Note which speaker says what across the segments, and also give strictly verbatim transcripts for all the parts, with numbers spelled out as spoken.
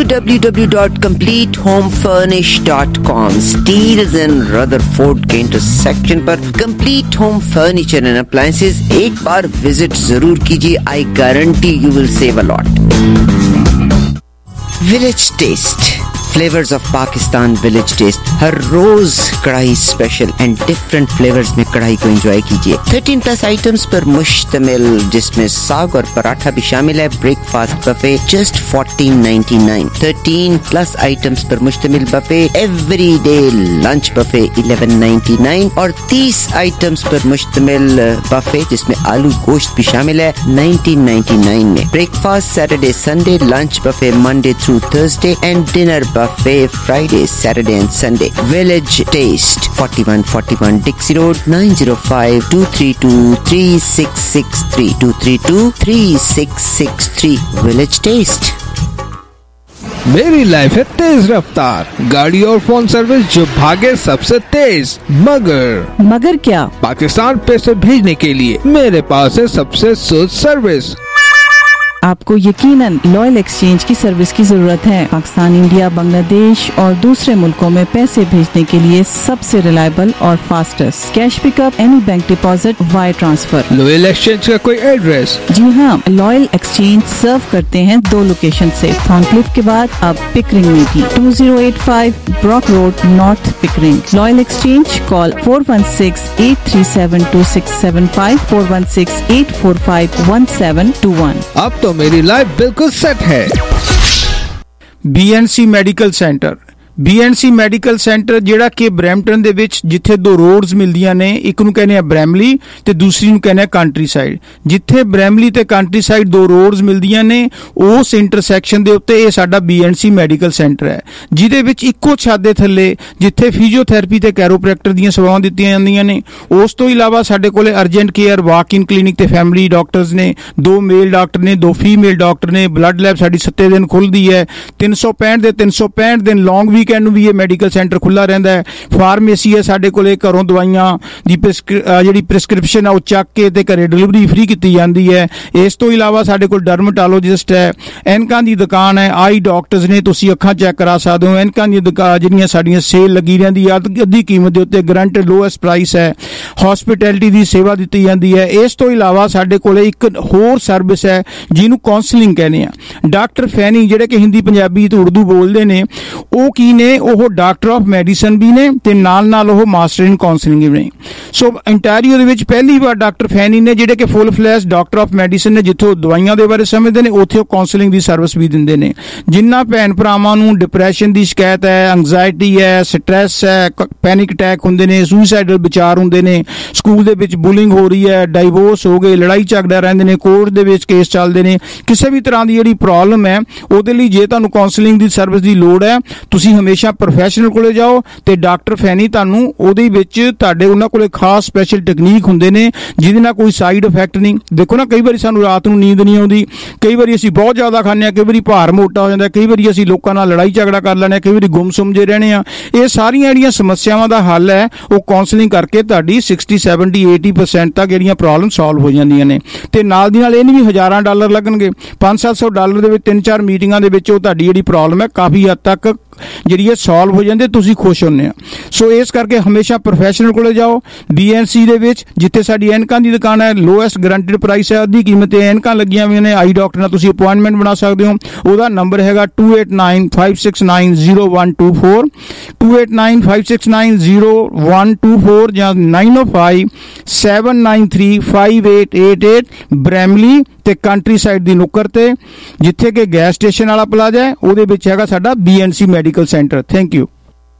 Speaker 1: to w w w dot complete home furnish dot com. Steels and Rutherford के intersection पर Complete Home Furniture and Appliances एक बार visit जरूर कीजिए. I guarantee you will save a lot. Village Taste. Flavors of Pakistan Village Taste. हर रोज कढ़ाई special and different flavours में कढ़ाई को enjoy कीजिए. थर्टीन प्लस आइटम्स पर मुश्तमिल, जिसमें साग और पराठा भी शामिल है. Breakfast buffet just fourteen ninety nine. Thirteen plus items पर मुश्तमिल buffet. Every day lunch buffet eleven ninety nine और तीस आइटम्स पर मुश्तमिल बफे जिसमें आलू गोश्त भी शामिल है नाइनटीन नाइन्टी नाइन में. Breakfast Saturday Sunday, lunch buffet Monday through Thursday and dinner buffet Friday, Saturday and Sunday. Village Taste, forty-one forty-one Dixie Road, nine zero five, two three two, three six six three, two three two, three six six three. Village Taste.
Speaker 2: मेरी life है तेज रफ्तार, गाड़ी और phone service जो भागे सबसे तेज. मगर
Speaker 3: मगर क्या?
Speaker 2: पाकिस्तान पैसे भेजने के लिए मेरे पास है सबसे सुध सर्विस.
Speaker 3: आपको यकीनन लॉयल एक्सचेंज की सर्विस की जरूरत है. पाकिस्तान, इंडिया, बांग्लादेश और दूसरे मुल्कों में पैसे भेजने के लिए सबसे रिलायबल और fastest. Cash pickup, any bank deposit, wire transfer.
Speaker 2: Loyal exchange का कोई एड्रेस?
Speaker 3: जी हाँ, लॉयल एक्सचेंज सर्व करते हैं दो लोकेशन से. थॉर्नक्लिफ के बाद अब पिकरिंग में भी. Two zero eight five Brock road, north Pickering. Loyal exchange. Call four one six eight three seven two six seven five, four one six eight four five one seven two one.
Speaker 2: अब तो मेरी life बिल्कुल set है. B N C medical centre. B N C medical centre ਜਿਹੜਾ ਕਿ Brampton ਦੇ ਵਿੱਚ, ਜਿੱਥੇ ਦੋ ਰੋਡਸ ਮਿਲਦੀਆਂ ਨੇ, ਇੱਕ ਨੂੰ ਕਹਿੰਦੇ ਆ ਬ੍ਰੈਮਲੀ ਤੇ ਦੂਸਰੀ ਨੂੰ ਕਹਿੰਦੇ ਆ ਕੰਟਰੀ ਸਾਈਡ. ਜਿੱਥੇ ਬ੍ਰੈਮਲੀ ਤੇ ਕੰਟਰੀ ਸਾਈਡ ਦੋ ਰੋਡਸ ਮਿਲਦੀਆਂ ਨੇ, ਉਸ ਇੰਟਰਸੈਕਸ਼ਨ ਦੇ ਉੱਤੇ ਇਹ ਸਾਡਾ B N C medical centre ਹੈ, ਜਿਹਦੇ ਵਿੱਚ ਇੱਕੋ ਛੱਤ ਦੇ ਥੱਲੇ ਜਿੱਥੇ ਫਿਜ਼ੀਓਥੈਰੇਪੀ ਤੇ ਕੈਰੋਪ੍ਰੈਕਟਰ ਦੀਆਂ ਸੇਵਾਵਾਂ ਦਿੱਤੀਆਂ ਜਾਂਦੀਆਂ ਨੇ, ਉਸ ਤੋਂ ਇਲਾਵਾ ਸਾਡੇ ਕੋਲੇ urgent care, walk in clinic ਤੇ ਫੈਮਿਲੀ ਡਾਕਟਰਸ ਨੇ. ਦੋ ਮੇਲ ਡਾਕਟਰ ਨੇ, ਦੋ ਫੀਮੇਲ ਡਾਕਟਰ ਨੇ. ਬਲੱਡ ਲੈਬ ਸਾਡੀ ਸੱਤੇ ਦਿਨ ਖੁੱਲਦੀ ਹੈ. ਤਿੰਨ ਸੌ ਪੈਂਹਠ ਦੇ ਤਿੰਨ ਸੌ ਪੈਂਹਠ ਦਿਨ ਲੌਂਗ ਵੀਕਐਂਡ ਨੂੰ ਵੀ ਇਹ ਮੈਡੀਕਲ ਸੈਂਟਰ ਖੁੱਲਾ ਰਹਿੰਦਾ ਹੈ. ਫਾਰਮੇਸੀ ਹੈ ਸਾਡੇ ਕੋਲੇ. ਘਰੋਂ ਦਵਾਈਆਂ ਦੀ ਜਿਹੜੀ ਪ੍ਰਿਸਕ੍ਰਿਪਸ਼ਨ ਆ ਉਹ ਚੱਕ ਕੇ ਤੇ ਘਰੇ ਡਿਲੀਵਰੀ ਫ੍ਰੀ ਕੀਤੀ ਜਾਂਦੀ ਹੈ. ਇਸ ਤੋਂ ਇਲਾਵਾ ਸਾਡੇ ਕੋਲ ਡਰਮਟੋਲੋਜਿਸਟ ਹੈ. ਐਨਕਾਂ ਦੀ ਦੁਕਾਨ ਹੈ. ਆਈ ਡਾਕਟਰਸ ਨੇ, ਤੁਸੀਂ ਅੱਖਾਂ ਚੈੱਕ ਕਰਾ ਸਕਦੇ ਹੋ. ਐਨਕਾਂ ਦੀਆਂ ਦੁਕਾਨ ਜਿਹੜੀਆਂ ਸਾਡੀਆਂ ਸੇਲ ਲੱਗੀ ਰਹਿੰਦੀ ਹੈ, ਅੱਧੀ ਕੀਮਤ ਦੇ ਉੱਤੇ ਗਰੰਟਡ ਲੋਐਸਟ ਪ੍ਰਾਈਸ ਹੈ. ਹੌਸਪਿਟੈਲਿਟੀ ਦੀ ਸੇਵਾ ਦਿੱਤੀ ਜਾਂਦੀ ਹੈ. ਇਸ ਤੋਂ ਇਲਾਵਾ ਸਾਡੇ ਕੋਲੇ ਇੱਕ ਹੋਰ ਸਰਵਿਸ ਹੈ ਜਿਹਨੂੰ ਕਾਉਂਸਲਿੰਗ ਕਹਿੰਦੇ ਆ. ਡਾਕਟਰ ਫੈਨੀ ਜਿਹੜੇ ਕਿ ਹਿੰਦੀ, ਪੰਜਾਬੀ ਤੇ ਉਰਦੂ ਬੋਲਦੇ ਨੇ, ਉਹ ਕੀ ਨੇ? ਉਹ ਡਾਕਟਰ ਆਫ ਮੈਡੀਸਨ ਵੀ ਨੇ ਤੇ ਨਾਲ ਨਾਲ ਉਹ ਮਾਸਟਰ ਇਨ ਕਾਉਂਸਲਿੰਗ ਵੀ ਨੇ. ਸੋ ਇੰਟੈਰੀਓ ਦੇ ਵਿੱਚ ਪਹਿਲੀ ਵਾਰ ਡਾਕਟਰ ਫੈਨੀ ਨੇ, ਜਿਹੜੇ ਕਿ full fledged doctor of medicine ਨੇ, ਜਿੱਥੋਂ ਦਵਾਈਆਂ ਦੇ ਬਾਰੇ ਸਮਝਦੇ ਨੇ, ਉੱਥੇ ਉਹ ਕਾਉਂਸਲਿੰਗ ਦੀ ਸਰਵਿਸ ਵੀ ਦਿੰਦੇ ਨੇ. ਜਿਨ੍ਹਾਂ ਭੈਣ ਭਰਾਵਾਂ ਨੂੰ ਡਿਪਰੈਸ਼ਨ ਦੀ ਸ਼ਿਕਾਇਤ ਹੈ, ਐਂਗਜ਼ਾਇਟੀ ਹੈ, ਸਟ੍ਰੈਸ ਹੈ, ਪੈਨਿਕ ਅਟੈਕ ਹੁੰਦੇ ਨੇ, ਸੁਸਾਈਡਲ ਵਿਚਾਰ ਹੁੰਦੇ ਨੇ, ਸਕੂਲ ਦੇ ਵਿੱਚ ਬੁਲਿੰਗ ਹੋ ਰਹੀ ਹੈ, ਡਾਈਵੋਰਸ ਹੋ ਗਏ, ਲੜਾਈ ਝਗੜਾ ਰਹਿੰਦੇ ਨੇ, ਕੋਰਟ ਦੇ ਵਿੱਚ ਕੇਸ ਚੱਲਦੇ ਨੇ, ਕਿਸੇ ਵੀ ਤਰ੍ਹਾਂ ਦੀ ਜਿਹੜੀ ਪ੍ਰੋਬਲਮ ਹੈ, ਉਹਦੇ ਲਈ ਜੇ ਤੁਹਾਨੂੰ ਕਾਉਂਸਲਿੰਗ ਦੀ ਸਰਵਿਸ ਦੀ ਲੋੜ ਹੈ, ਤੁਸੀਂ ਹਮੇਸ਼ਾ ਪ੍ਰੋਫੈਸ਼ਨਲ ਕੋਲੇ ਜਾਓ ਤੇ ਡਾਕਟਰ ਫੈਨੀ ਤੁਹਾਨੂੰ ਉਹਦੇ ਵਿੱਚ ਤੁਹਾਡੇ ਉਹਨਾਂ ਕੋਲੇ ਖਾਸ ਸਪੈਸ਼ਲ ਟੈਕਨੀਕ ਹੁੰਦੇ ਨੇ ਜਿਹਦੇ ਨਾਲ ਕੋਈ ਸਾਈਡ ਇਫੈਕਟ ਨਹੀਂ. ਦੇਖੋ ਨਾ, ਕਈ ਵਾਰੀ ਸਾਨੂੰ ਰਾਤ ਨੂੰ ਨੀਂਦ ਨਹੀਂ ਆਉਂਦੀ, ਕਈ ਵਾਰੀ ਅਸੀਂ ਬਹੁਤ ਜ਼ਿਆਦਾ ਖਾਂਦੇ ਹਾਂ, ਕਈ ਵਾਰੀ ਭਾਰ ਮੋਟਾ ਹੋ ਜਾਂਦਾ, ਕਈ ਵਾਰੀ ਅਸੀਂ ਲੋਕਾਂ ਨਾਲ ਲੜਾਈ ਝਗੜਾ ਕਰ ਲੈਂਦੇ ਹਾਂ, ਕਈ ਵਾਰੀ ਗੁੰਮਸੁੰਮ ਜੇ ਰਹਿਣੇ ਆ. ਇਹ ਸਾਰੀਆਂ ਜਿਹੜੀਆਂ ਸਮੱਸਿਆਵਾਂ ਦਾ ਹੱਲ ਹੈ ਉਹ ਕਾਉਂਸਲਿੰਗ ਕਰਕੇ ਤੁਹਾਡੀ ਸਿਕਸਟੀ ਸੈਵਨਟੀ ਏਟੀ ਪਰਸੈਂਟ ਤੱਕ ਜਿਹੜੀਆਂ ਪ੍ਰੋਬਲਮ ਸੋਲਵ ਹੋ ਜਾਂਦੀਆਂ ਨੇ. ਤੇ ਨਾਲ ਦੀ ਨਾਲ ਇਹ ਨਹੀਂ ਵੀ ਹਜ਼ਾਰਾਂ ਡਾਲਰ ਲੱਗਣਗੇ, ਪੰਜ ਸੱਤ ਸੌ ਡਾਲਰ ਦੇ ਵਿੱਚ ਤਿੰਨ ਚਾਰ ਮੀਟਿੰਗਾਂ ਦੇ ਵਿੱਚ ਉਹ ਤੁਹਾਡੀ ਜਿਹੜੀ ਪ੍ਰੋਬਲਮ ਹੈ ਕਾਫੀ ਹੱਦ ਤੱਕ ਜਿਹੜੀ ਇਹ ਸੋਲਵ ਹੋ ਜਾਂਦੇ, ਤੁਸੀਂ ਖੁਸ਼ ਹੁੰਦੇ ਆ. ਸੋ ਇਸ ਕਰਕੇ ਹਮੇਸ਼ਾ ਪ੍ਰੋਫੈਸ਼ਨਲ ਕੋਲੇ ਜਾਓ. ਬੀ ਐਨ ਸੀ ਦੇ ਵਿੱਚ ਜਿੱਥੇ ਸਾਡੀ ਐਨਕਾਂ ਦੀ ਦੁਕਾਨ ਹੈ, ਲੋਐਸਟ ਗਰੰਟਡ ਪ੍ਰਾਈਸ ਹੈ, ਅੱਧੀ ਕੀਮਤ ਤੇ ਐਨਕਾਂ ਲੱਗੀਆਂ ਹੋਈਆਂ ਨੇ. ਆਈ ਡਾਕਟਰ ਨਾਲ ਤੁਸੀਂ ਅਪੁਆਇੰਟਮੈਂਟ ਬਣਾ ਸਕਦੇ ਹੋ. ਉਹਦਾ ਨੰਬਰ ਹੈਗਾ two eight nine five six nine zero one two four, two eight nine five six nine zero one two four ਜਾਂ nine O five seven nine three five eight eight eight. Bramalea ਤੇ Countryside ਦੀ ਨੁੱਕਰ ਤੇ, ਜਿੱਥੇ ਕਿ gas station ਵਾਲਾ plaza ਹੈ, ਉਹਦੇ ਵਿੱਚ ਹੈਗਾ ਸਾਡਾ B N C medical centre. Thank you.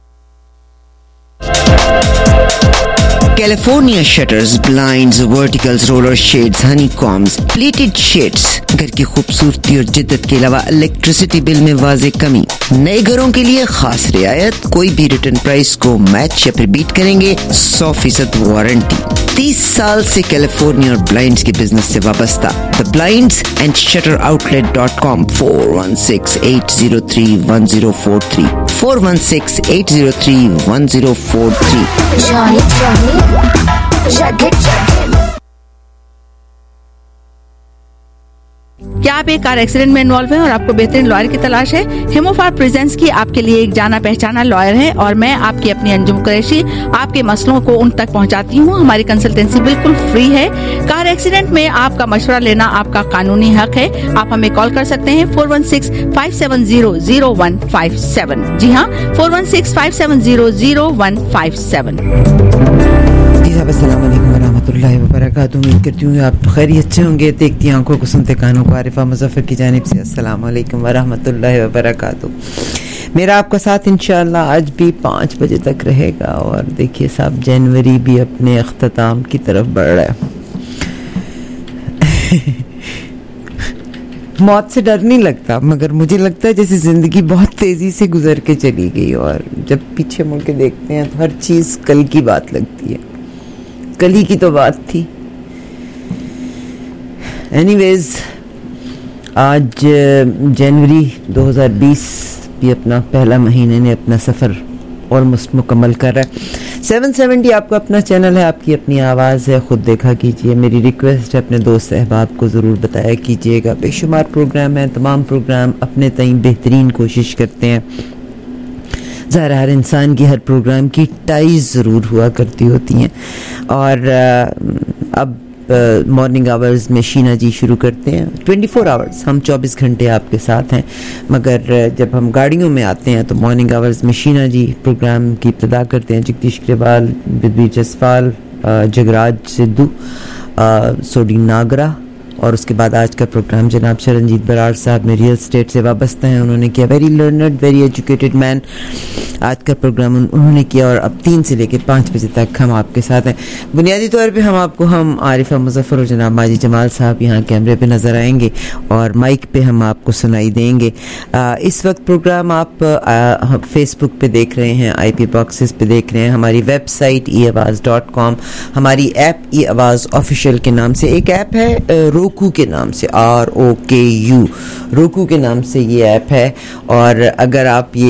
Speaker 1: California shutters, blinds, verticals, roller shades, honeycombs, plated shades. घर की खूबसूरती और जिद्दत के अलावा इलेक्ट्रिसिटी बिल में वाज़े कमी. नए घरों के लिए खास रियायत. कोई भी रिटर्न प्राइस को मैच या फिर बीट करेंगे. सौ फीसद वारंटी. तीस साल से कैलिफोर्निया और ब्लाइंड्स के बिजनेस से वाबस्ता. The blinds and shutter outlet dot com. Four one six eight zero three one zero four three, four one six eight zero three one zero four three.
Speaker 4: Johnny, Johnny, Jagged, Jagged.
Speaker 5: क्या
Speaker 4: आप एक car accident में involve हैं और आपको बेहतरीन lawyer की तलाश है, हिमोफार प्रेजेंस की आपके लिए एक जाना पहचाना लॉयर है और मैं आपकी अपनी अंजुम कुरैशी आपके मसलों को उन तक पहुंचाती हूं। हमारी कंसल्टेंसी बिल्कुल फ्री है। कार एक्सीडेंट में आपका मशवरा लेना आपका कानूनी हक है। आप हमें कॉल कर सकते हैं four one six five seven zero zero one five seven. जी हाँ, four one six five seven zero zero one five seven.
Speaker 1: जी साहब, अस्सलाम वालेकुम वरहमतुल्लाहि वबरकातुहू। उम्मीद करती हूँ आप खैरियत से होंगे। देखती आंखों को सुनते कानों को आरिफा मुज़फ़्फ़र की जानिब से अस्सलाम वालेकुम वरहमतुल्लाहि वबरकातुहू। मेरा आपका साथ इंशाअल्लाह आज भी पाँच बजे तक रहेगा। और देखिए साहब, जनवरी भी अपने अख्ताम की तरफ बढ़ रहा है। मौत से डर नहीं लगता, मगर मुझे लगता है जैसे ज़िंदगी बहुत तेज़ी से गुजर के चली गई और जब पीछे मुड़ के देखते हैं तो हर चीज़ कल की बात लगती है। कल ही की तो बात थी। एनीवेज, आज जनवरी दो हज़ार बीस भी अपना पहला महीने ने अपना सफ़र ऑलमोस्ट मुकम्मल कर रहा है। सेवन सेवेंटी आपका अपना चैनल है, आपकी अपनी आवाज़ है, ख़ुद देखा कीजिए। मेरी रिक्वेस्ट है अपने दोस्त अहबाब को ज़रूर बताया कीजिएगा। बेशुमार प्रोग्राम है, तमाम प्रोग्राम अपने तईं बेहतरीन कोशिश करते हैं। ज़ाहिर हर इंसान की हर प्रोग्राम की टाइज ज़रूर हुआ करती होती हैं। और अब मॉर्निंग आवर्स में शीना जी शुरू करते हैं। ट्वेंटी फोर आवर्स हम चौबीस घंटे आपके साथ हैं, मगर जब हम गाड़ियों में आते हैं तो मॉर्निंग आवर्स में शीना जी प्रोग्राम की इब्तिदा करते हैं। जगदीश ग्रेवाल, बिदवीर जसपाल, जगराज सिद्धू, सोडी नागरा, और उसके बाद आज का प्रोग्राम जनाब शरणजीत बराड़ साहब में रियल स्टेट से वाबस्ता हैं, उन्होंने किया। Very learned, very educated man. आज का प्रोग्राम उन्होंने किया और अब तीन से लेकर पाँच बजे तक हम आपके साथ हैं। बुनियादी तौर पे हम आपको हम आरिफा मुज़फ़्फ़र और जनाब माजी जमाल साहब यहाँ कैमरे पे नज़र आएंगे और माइक पे हम आपको सुनाई देंगे। आ, इस वक्त प्रोग्राम आप आ, फेसबुक पे देख रहे हैं, आई पी बॉक्सेस पे देख रहे हैं, हमारी website E Awaz dot com, हमारी ऐप ई आवाज़ ऑफिशियल के नाम से एक ऐप है, रोकू के नाम से, आर ओ के यू, रोकू के नाम से ये ऐप है। और अगर आप ये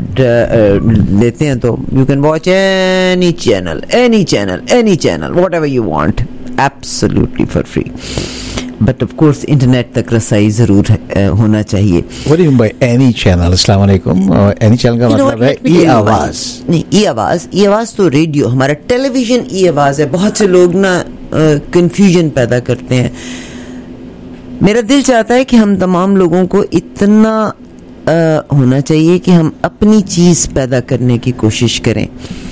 Speaker 1: ऐप लेते हैं तो you can watch any channel any channel any channel what you want, absolutely for free. But of course internet तक रसाई जरूर है, होना चाहिए।
Speaker 5: What do you mean by any channel? अस्सलाम वालेकुम। एनी चैनल का मतलब है ई आवाज।
Speaker 1: नहीं, ई आवाज, ई आवाज तो रेडियो, हमारा टेलीविजन ई आवाज है। बहुत से लोग ना कंफ्यूजन पैदा करते हैं। मेरा दिल चाहता है कि हम तमाम लोगों को इतना आ, होना चाहिए कि हम अपनी चीज़ पैदा करने की कोशिश करें।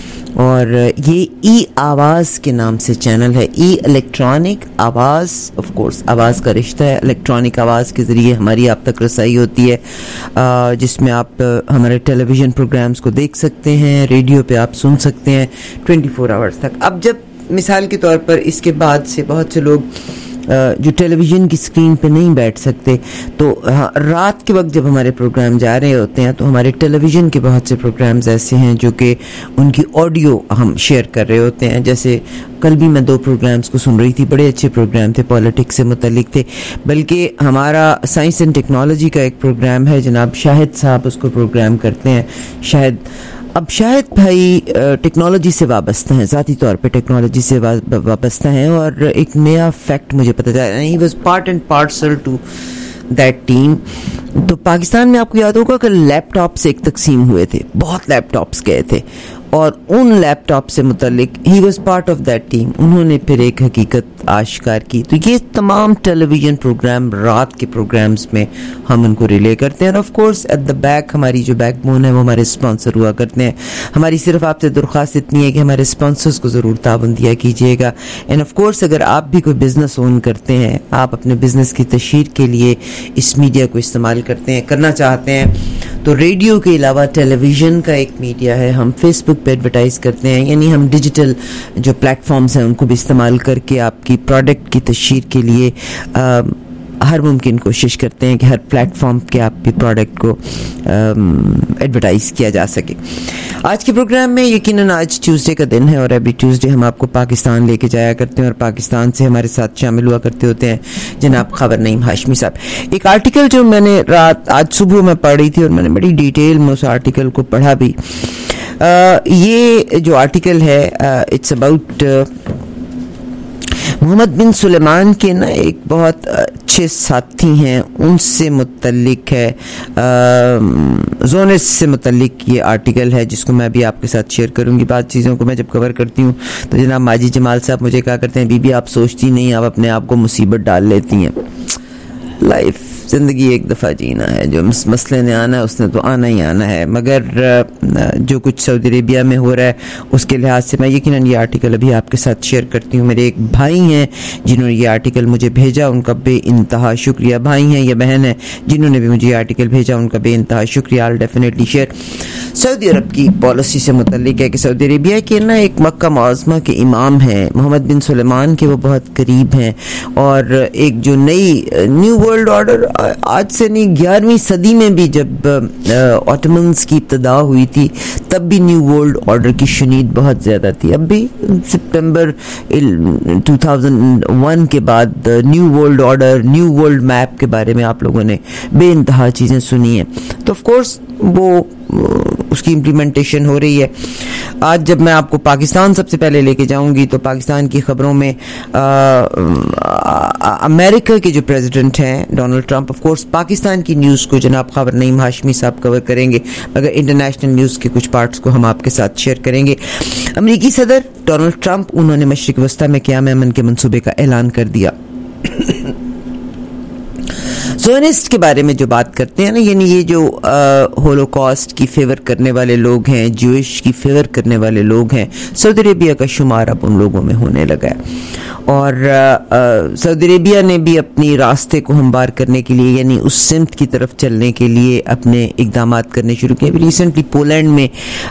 Speaker 1: और ये ई आवाज़ के नाम से चैनल है, E electronic Awaz. Of course आवाज़ का रिश्ता है, इलेक्ट्रॉनिक आवाज़ के ज़रिए हमारी आप तक रसाई होती है, जिसमें आप हमारे टेलीविज़न प्रोग्राम्स को देख सकते हैं, रेडियो पे आप सुन सकते हैं ट्वेंटी फोर आवर्स तक। अब जब मिसाल के तौर पर इसके बाद से बहुत से लोग जो टेलीविज़न की स्क्रीन पे नहीं बैठ सकते, तो हाँ, रात के वक्त जब हमारे प्रोग्राम जा रहे होते हैं तो हमारे टेलीविज़न के बहुत से प्रोग्राम्स ऐसे हैं जो कि उनकी ऑडियो हम शेयर कर रहे होते हैं। जैसे कल भी मैं दो प्रोग्राम्स को सुन रही थी, बड़े अच्छे प्रोग्राम थे, पॉलिटिक्स से मुतल्लिक थे। बल्कि हमारा साइंस एंड टेक्नोलॉजी का एक प्रोग्राम है, जनाब शाहिद साहब उसको प्रोग्राम करते हैं। शायद अब शायद भाई टेक्नोलॉजी से वाबस्ता हैं, ज़ाती तौर पे टेक्नोलॉजी से वाबस्ता हैं। और एक नया फैक्ट मुझे पता चला, he was part and parcel to that team. तो पाकिस्तान में आपको याद होगा कि लैपटॉप्स एक तकसीम हुए थे, बहुत लैपटॉप्स गए थे, और उन लैपटॉप से मुतल्लिक he was part of that team. उन्होंने फिर एक हकीकत आश्कार की। तो ये तमाम टेलीविज़न प्रोग्राम, रात के प्रोग्राम्स में हम उनको रिले करते हैं। और of course at the back हमारी जो बैकबोन है वो हमारे स्पॉन्सर हुआ करते हैं। हमारी सिर्फ आपसे दरख्वास्त इतनी है कि हमारे स्पॉन्सर्स को ज़रूर ताबन दिया कीजिएगा। एंड ऑफ कोर्स अगर आप भी कोई बिज़नेस ओन करते हैं, आप अपने बिज़नेस की तशहीर के लिए इस मीडिया को इस्तेमाल करते हैं, करना चाहते हैं, तो रेडियो के अलावा टेलीविज़न का एक मीडिया है, हम फेसबुक पे एडवर्टाइज करते हैं। यानी हम डिजिटल जो प्लेटफॉर्म्स हैं उनको भी इस्तेमाल करके आपकी प्रोडक्ट की तशहीर के लिए आ, हर मुमकिन कोशिश करते हैं कि हर प्लेटफॉर्म के आपके प्रोडक्ट को एडवर्टाइज किया जा सके। आज के प्रोग्राम में यकीनन आज ट्यूसडे का दिन है और अभी ट्यूसडे हम आपको पाकिस्तान लेके जाया करते हैं और पाकिस्तान से हमारे साथ शामिल हुआ करते होते हैं जनाब खबर नईम हाशमी साहब। एक आर्टिकल जो मैंने रात आज सुबह में पढ़ रही थी और मैंने बड़ी डिटेल में उस आर्टिकल को पढ़ा भी। आ, ये जो आर्टिकल है इट्स अबाउट محمد بن سلیمان کے نا ایک بہت اچھے ساتھی ہیں، ان سے متعلق ہے، زونس سے متعلق یہ آرٹیکل ہے جس کو میں بھی آپ کے ساتھ شیئر کروں گی. بعض چیزوں کو میں جب کور کرتی ہوں تو جناب ماجی جمال صاحب مجھے کہا کرتے ہیں بی بی آپ سوچتی نہیں، آپ اپنے آپ کو مصیبت ڈال لیتی ہیں. لائف زندگی ایک دفعہ جینا ہے، جو مسئلے نے آنا ہے اس نے تو آنا ہی آنا ہے. مگر جو کچھ سعودی عربیہ میں ہو رہا ہے اس کے لحاظ سے میں یقیناً یہ آرٹیکل ابھی آپ کے ساتھ شیئر کرتی ہوں. میرے ایک بھائی ہیں جنہوں نے یہ آرٹیکل مجھے بھیجا، ان کا بے انتہا شکریہ. بھائی ہیں یا بہن ہیں جنہوں نے بھی مجھے یہ آرٹیکل بھیجا، ان کا بے انتہا شکریہ. آل ڈیفینیٹلی شیئر. سعودی عرب کی پالیسی سے متعلق ہے کہ سعودی عربیہ کے نا ایک مکہ معظمہ کے امام ہیں محمد بن سلیمان کے، وہ بہت قریب ہیں، اور ایک جو نئی نیو ورلڈ آرڈر آج سے نہیں گیارہویں صدی میں بھی جب آٹمنز کی ابتدا ہوئی تھی تب بھی نیو ورلڈ آرڈر کی شنید بہت زیادہ تھی. اب بھی سپٹمبر دو ہزار ایک کے بعد new world order, new world map کے بارے میں آپ لوگوں نے بے انتہا چیزیں سنی ہیں. تو آف کورس وہ اس کی امپلیمنٹیشن ہو رہی ہے. آج جب میں آپ کو پاکستان سب سے پہلے لے کے جاؤں گی تو پاکستان کی خبروں میں امریکہ کے جو پریزیڈنٹ ہیں Donald Trump, of course Pakistan کی نیوز کو جناب خبر نعیم ہاشمی صاحب کور کریں گے، مگر انٹرنیشنل نیوز کے کچھ پارٹس کو ہم آپ کے ساتھ شیئر کریں گے. امریکی صدر ڈونلڈ ٹرمپ انہوں نے مشرق وسطی میں قیام امن کے منصوبے کا اعلان کر دیا. زونسٹ کے بارے میں جو بات کرتے ہیں نا، یعنی یہ جو ہولوکاسٹ کی فیور کرنے والے لوگ ہیں، جوئش کی فیور کرنے والے لوگ ہیں، سعودی عربیہ کا شمار اب ان لوگوں میں ہونے لگا ہے. اور سعودی عربیہ نے بھی اپنی راستے کو ہموار کرنے کے لیے، یعنی اس سمت کی طرف چلنے کے لیے اپنے اقدامات کرنے شروع کیے. ریسنٹلی پولینڈ میں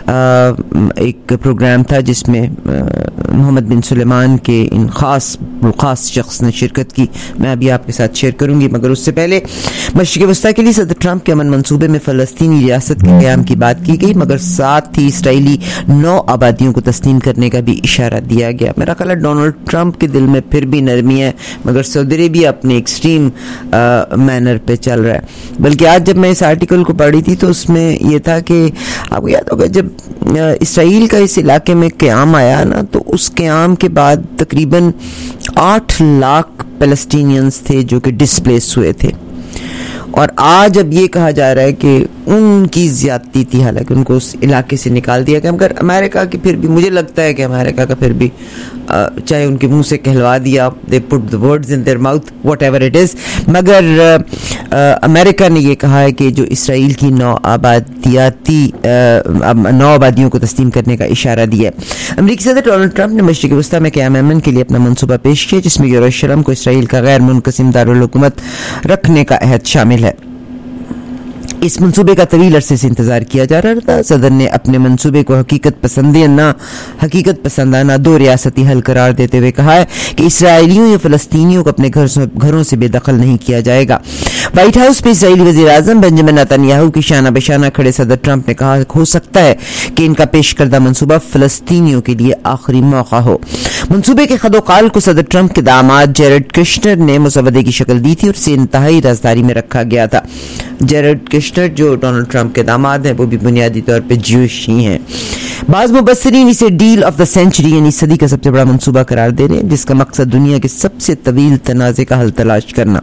Speaker 1: ایک پروگرام تھا جس میں محمد بن سلیمان کے ان خاص خاص شخص نے شرکت کی، میں ابھی آپ کے ساتھ شیئر کروں گی. مگر اس سے پہلے مشرق وسطی کے لیے صدر ٹرمپ کے امن منصوبے میں فلسطینی ریاست کے قیام کی بات کی گئی، مگر ساتھ ہی اسرائیلی نو آبادیوں کو تسلیم کرنے کا بھی اشارہ دیا گیا. میرا خیال ہے ڈونلڈ ٹرمپ کے دل میں پھر بھی نرمی ہے، مگر سعودی عربیہ اپنے ایکسٹریم مینر پہ چل رہا ہے. بلکہ آج جب میں اس آرٹیکل کو پڑھی تھی تو اس میں یہ تھا کہ آپ کو یاد ہوگا جب اسرائیل کا اس علاقے میں قیام آیا نا، تو اس قیام کے بعد تقریباً آٹھ لاکھ پیلسٹینینز تھے جو کہ ڈسپلیس ہوئے تھے. اور آج اب یہ کہا جا رہا ہے کہ ان کی زیادتی تھی، حالانکہ ان کو اس علاقے سے نکال دیا گیا. مگر امریکہ کی پھر بھی مجھے لگتا ہے کہ امریکہ کا پھر بھی چاہے ان کے منہ سے کہلوا دیا، they put the words in their mouth whatever it is، مگر امریکہ نے یہ کہا ہے کہ جو اسرائیل کی نو آبادیاتی نو آبادیوں کو تسلیم کرنے کا اشارہ دیا ہے. امریکی صدر ڈونلڈ ٹرمپ نے مشرق وسطی میں قیام امن کے لیے اپنا منصوبہ پیش کیا، جس میں یروشلم کو اسرائیل کا غیر منقسم دارالحکومت رکھنے کا عہد شامل ہے. اس منصوبے کا طویل عرصے سے انتظار کیا جا رہا تھا. صدر نے اپنے منصوبے کو حقیقت پسندانہ حقیقت پسندانہ دو ریاستی حل قرار دیتے ہوئے کہا ہے کہ اسرائیلیوں یا فلسطینیوں کو اپنے گھروں سے بے دخل نہیں کیا جائے گا. وائٹ ہاؤس میں اسرائیلی وزیر اعظم بنجمن نتنیاہو کی شانہ بشانہ کھڑے صدر ٹرمپ نے کہا ہو سکتا ہے کہ ان کا پیش کردہ منصوبہ فلسطینیوں کے لیے آخری موقع ہو. منصوبے کے خد و قال کو صدر ٹرمپ کے داماد جیرڈ کشنر نے مسودے کی شکل دی تھی اور اسے انتہائی رازداری میں رکھا گیا تھا. جیرڈ کشنر جو ڈونلڈ ٹرمپ کے داماد ہیں وہ بھی بنیادی طور پہ جوئش ہی ہیں. بعض مبصرین اسے ڈیل آف دا سینچری یعنی صدی کا سب سے بڑا منصوبہ قرار دے رہے ہیں، جس کا مقصد دنیا کے سب سے طویل تنازع کا حل تلاش کرنا.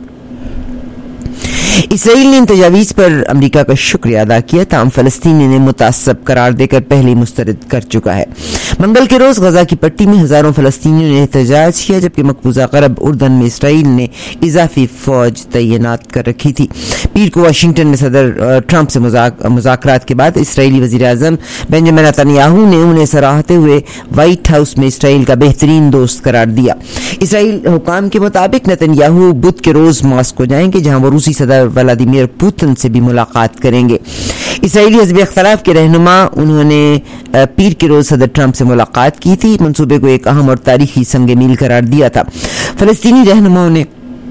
Speaker 1: اسرائیل نے ان تجاویز پر امریکہ کا شکریہ ادا کیا، تاہم فلسطین انہیں متعصب قرار دے کر پہلے مسترد کر چکا ہے. منگل کے روز غزہ کی پٹی میں ہزاروں فلسطینیوں نے احتجاج کیا، جبکہ مقبوضہ غرب اردن میں اسرائیل نے اضافی فوج تعینات کر رکھی تھی. پیر کو واشنگٹن میں صدر ٹرمپ سے مذاکرات کے بعد اسرائیلی وزیر اعظم بنجمن نتنیاہو نے انہیں سراہتے ہوئے وائٹ ہاؤس میں اسرائیل کا بہترین دوست قرار دیا. اسرائیل حکام کے مطابق نتنیاہو بدھ کے روز ماسکو جائیں گے، جہاں وہ روسی صدر ولادیمیر پوتن سے بھی ملاقات کریں گے. اسرائیلی حزب اختلاف کے رہنما انہوں نے پیر کے روز صدر ٹرمپ سے ملاقات کی تھی. منصوبے کو ایک اہم اور تاریخی سنگ میل قرار دیا تھا. فلسطینی رہنماؤں نے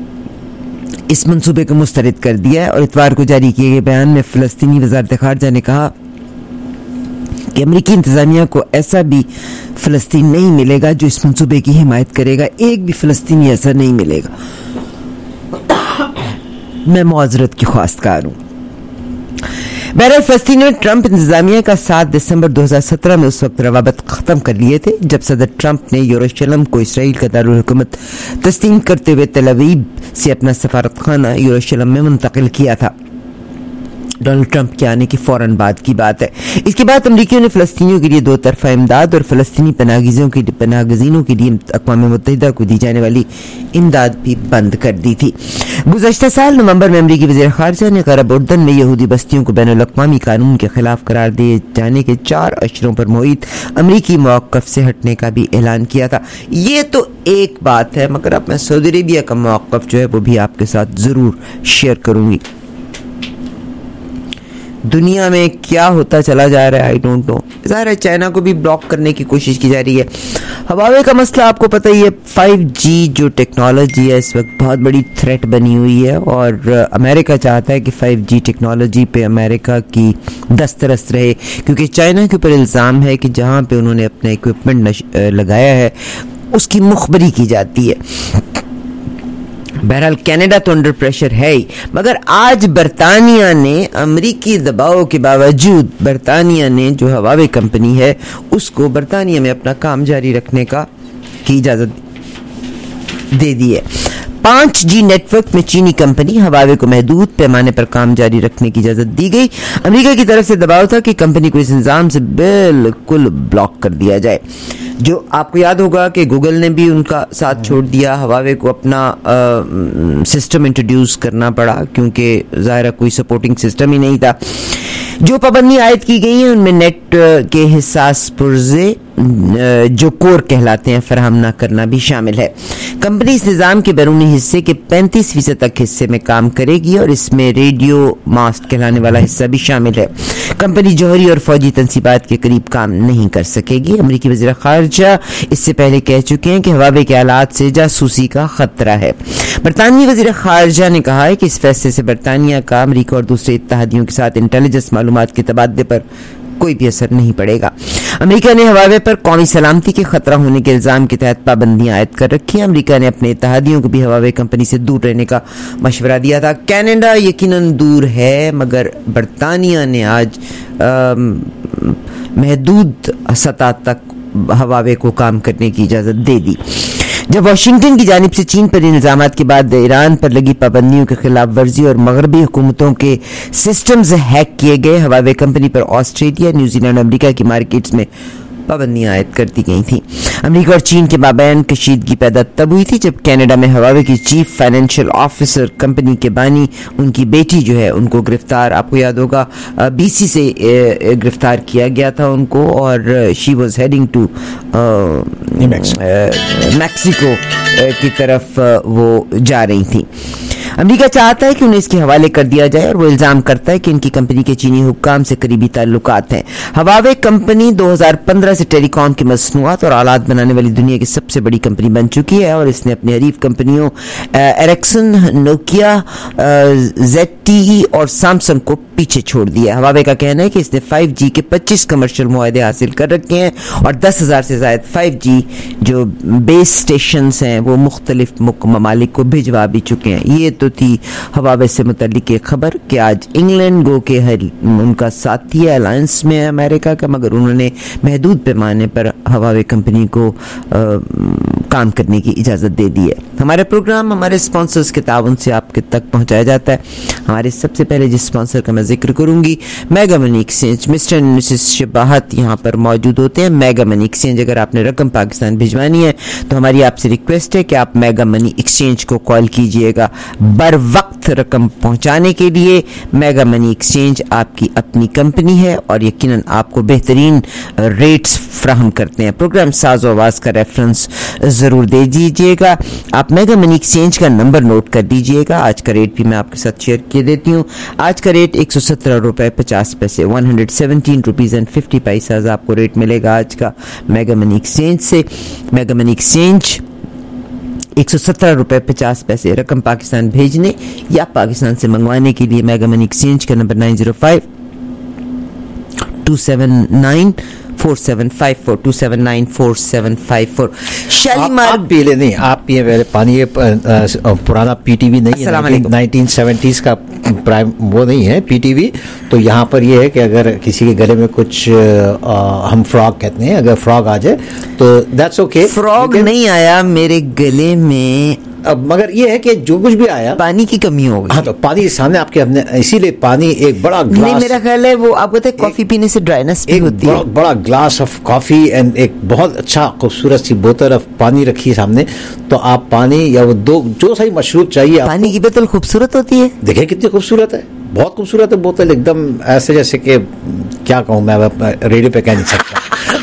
Speaker 1: اس منصوبے کو مسترد کر دیا ہے اور اتوار کو جاری کیے گئے بیان میں فلسطینی وزارت خارجہ نے کہا کہ امریکی انتظامیہ کو ایسا بھی فلسطین نہیں ملے گا جو اس منصوبے کی حمایت کرے گا. ایک بھی فلسطینی ایسا نہیں ملے گا. میں معذرت کی خواستگار ہوں. बहरहाल फलस्तीन में ट्रंप इंतजामिया का सात दिसंबर दो हज़ार सत्रह में उस वक्त रवाबत ख़त्म कर लिए थे जब सदर ट्रंप ने यरूशलेम को इसराइल का दारुल हुकूमत तस्लीम करते हुए तेल अवीव से अपना सफारतखाना यरूशलेम में मुंतकिल किया था। डोनाल्ड ट्रंप के आने के फौरन बाद की बात है। इसके बाद अमरीकियों ने फ़लस्तीनियों के लिए दो तरफा इमदाद और फ़लस्तीनी पनाहगजीनों के पनाहगजीनों के लिए अक़वाम मुत्तहिदा को दी जाने वाली इमदाद भी बंद कर दी थी। गुज़श्ता साल नवंबर में अमरीकी वज़ीर ख़ारजा ने गरब उर्दन में यहूदी बस्तियों को बैनुल अक़वामी कानून के खिलाफ करार दिए जाने के चार अशरों पर मुहित अमरीकी मौक़िफ़ से हटने का भी ऐलान किया था। ये तो एक बात है, मगर अब मैं सऊदी अरेबिया का मौक़िफ़ जो है वो भी आपके साथ ज़रूर शेयर करूँगी। दुनिया में क्या होता चला जा रहा है आई डोंट नो। ज़ाहिर है चाइना को भी ब्लॉक करने की कोशिश की जा रही है। हवावे का मसला आपको पता ही है। फाइव जी जो टेक्नोलॉजी है इस वक्त बहुत बड़ी थ्रेट बनी हुई है और अमेरिका चाहता है कि फाइव जी टेक्नोलॉजी पे अमेरिका की दस्तरस रहे, क्योंकि चाइना के ऊपर इल्ज़ाम है कि जहाँ पे उन्होंने अपना इक्विपमेंट लगाया है उसकी मुखबरी की जाती है। बहरहाल कनाडा तो अंडर प्रेशर है ही, मगर आज बरतानिया ने अमरीकी दबाव के बावजूद बरतानिया ने जो हवावे कंपनी है उसको बरतानिया में अपना काम जारी रखने का की इजाज़त दे दी है। पाँच जी नेटवर्क में चीनी कंपनी हवावे को महदूद पैमाने पर काम जारी रखने की इजाज़त दी गई। अमेरिका की तरफ से दबाव था कि कंपनी को इस इंतजाम से बिल्कुल ब्लॉक कर दिया जाए। जो आपको याद होगा कि गूगल ने भी उनका साथ छोड़ दिया, हवावे को अपना आ, सिस्टम इंट्रोड्यूस करना पड़ा क्योंकि ज़ाहिर कोई सपोर्टिंग सिस्टम ही नहीं था। जो पाबंदी आयद की गई है उनमें नेट के हिस्सास पुर्जे जो कोर कहलाते हैं फराहम न करना भी शामिल है। कंपनी इस निज़ाम के बैरूनी हिस्से के पैंतीस फीसद तक हिस्से में काम करेगी और इसमें रेडियो मास्ट कहलाने वाला हिस्सा भी शामिल है। कंपनी जौहरी और फौजी तनसीबात के करीब काम नहीं कर सकेगी। अमरीकी वज़ीर ख़ारजा इससे पहले कह चुके हैं कि हवावे के आलात से जासूसी का खतरा है। बरतानवी वज़ीर ख़ारजा ने कहा है कि इस फैसले से बरतानिया का अमरीका और दूसरे इत्तेहादियों के साथ इंटेलिजेंस मालूमात के तबादले पर कोई भी असर नहीं पड़ेगा। अमेरिका ने हवावे पर कौमी सलामती के खतरा होने के इल्ज़ाम के तहत पाबंदियां आयद कर रखी हैं। अमेरिका ने अपने इत्तेहादियों को भी हवावे कंपनी से दूर रहने का मशवरा दिया था। कनाडा यकीनन दूर है, मगर बरतानिया ने आज महदूद सतह तक हवावे को काम करने की इजाज़त दे दी। जब वाशिंगटन की जानिब से चीन पर इल्ज़ामात के बाद ईरान पर लगी पाबंदियों के खिलाफ वर्जी और मगरबी हुकूमतों के सिस्टम्स हैक किए गए, हवावे कंपनी पर ऑस्ट्रेलिया, न्यूजीलैंड, अमेरिका की मार्केट्स में पाबंदियां आयद कर दी गई थी। अमेरिका और चीन के माबैन कशीदगी पैदा तब हुई थी जब कनाडा में हवावे की चीफ फाइनेंशियल ऑफिसर कंपनी के बानी उनकी बेटी जो है उनको गिरफ्तार, आपको याद होगा बीसी से गिरफ्तार किया गया था उनको, और she was heading to Mexico की तरफ वो जा रही थी। अमेरिका चाहता है कि उन्हें इसके हवाले कर दिया जाए और वो इल्ज़ाम करता है कि इनकी कंपनी के चीनी हुक्काम से करीबी ताल्लुकात हैं। हवावे कंपनी दो हज़ार पंद्रह से टेलीकॉम की मसनूआत और आलात बनाने वाली दुनिया की सबसे बड़ी कंपनी बन चुकी है और इसने अपनी हरीफ कंपनियों एरिक्सन, नोकिया, ज़ेडटीई और सैमसंग को पीछे छोड़ दिया। हवावे का कहना है कि इसने फाइव जी के पच्चीस कमर्शियल मुआहदे हासिल कर रखे हैं और दस हज़ार से ज़ायद फाइव जी जो बेस स्टेशन हैं वो मुख्तलिफ ममालिक को भिजवा भी चुके हैं। ये तो थी हवावे से मुतल्लिक एक खबर कि आज इंग्लैंड गो के उनका साथी है, अलायंस में है अमेरिका का, मगर उन्होंने महदूद पैमाने पर हवावे कंपनी को आ, काम करने की इजाज़त दे दी है। हमारे प्रोग्राम हमारे स्पॉन्सर्स के ताउन से आपके तक पहुंचाया जाता है। हमारे सबसे पहले जिस स्पॉन्सर का मैं जिक्र करूंगी, mega money exchange. Mr and Mrs Shabahat यहाँ पर मौजूद होते हैं। मेगा मनी एक्सचेंज, अगर आपने रकम पाकिस्तान भिजवानी है तो हमारी आपसे रिक्वेस्ट है कि आप मेगा मनी एक्सचेंज को कॉल कीजिएगा बर वक्त रकम पहुंचाने के लिए। मेगा मनी एक्सचेंज आपकी अपनी कंपनी है और यकीनन आपको बेहतरीन रेट्स फ्राहम करते हैं। प्रोग्राम साज आवाज का रेफरेंस जरूर दे दीजिएगा। आप मेगा मनी एक्सचेंज का नंबर नोट कर दीजिएगा। आज का रेट भी मैं आपके साथ शेयर किए देती हूँ। आज का रेट एक सौ सत्रह रुपए पचास पैसे one hundred seventeen rupees and fifty पैसा आपको रेट मिलेगा आज का मेगा मनी एक्सचेंज से। मेगा मनी एक्सचेंज एक सौ सत्रह रुपए पचास पैसे। रकम पाकिस्तान भेजने या पाकिस्तान से मंगवाने के लिए मेगा मनी एक्सचेंज का number nine zero five two seven nine four seven five four, two seven nine four seven five four.
Speaker 5: Shalimar आप पी ले नहीं, आप पिए पहले पानी, ये पुराना पीटीवी नहीं है, नाइनटीन सेवेंटीज़ का प्राइम वो नहीं है पीटीवी. तो यहाँ पर ये है कि अगर किसी के गले में कुछ आ, हम फ्रॉग कहते हैं, अगर फ्रॉग आ जाए तो दैट्स ओके.
Speaker 1: फ्रॉग नहीं आया मेरे गले में,
Speaker 5: अब मगर ये है कि जो कुछ भी आया
Speaker 1: पानी की कमी हो गई.
Speaker 5: हाँ, तो पानी सामने आपके, अपने इसीलिए पानी एक बड़ा ग्लास,
Speaker 1: नहीं मेरा ख्याल है वो आपको पता है कॉफी पीने से ड्राइनेस भी होती है.
Speaker 5: बड़ा ग्लास ऑफ कॉफी एंड एक बहुत अच्छा खूबसूरत सी बोतल ऑफ पानी रखी है सामने, तो आप पानी या वो दो जो सही मशरूब चाहिए.
Speaker 1: पानी की बोतल खूबसूरत होती है,
Speaker 5: देखिए कितनी खूबसूरत है, बहुत खूबसूरत है बोतल, एकदम ऐसे जैसे कि क्या कहूँ मैं, रेडियो पे कह नहीं सकता.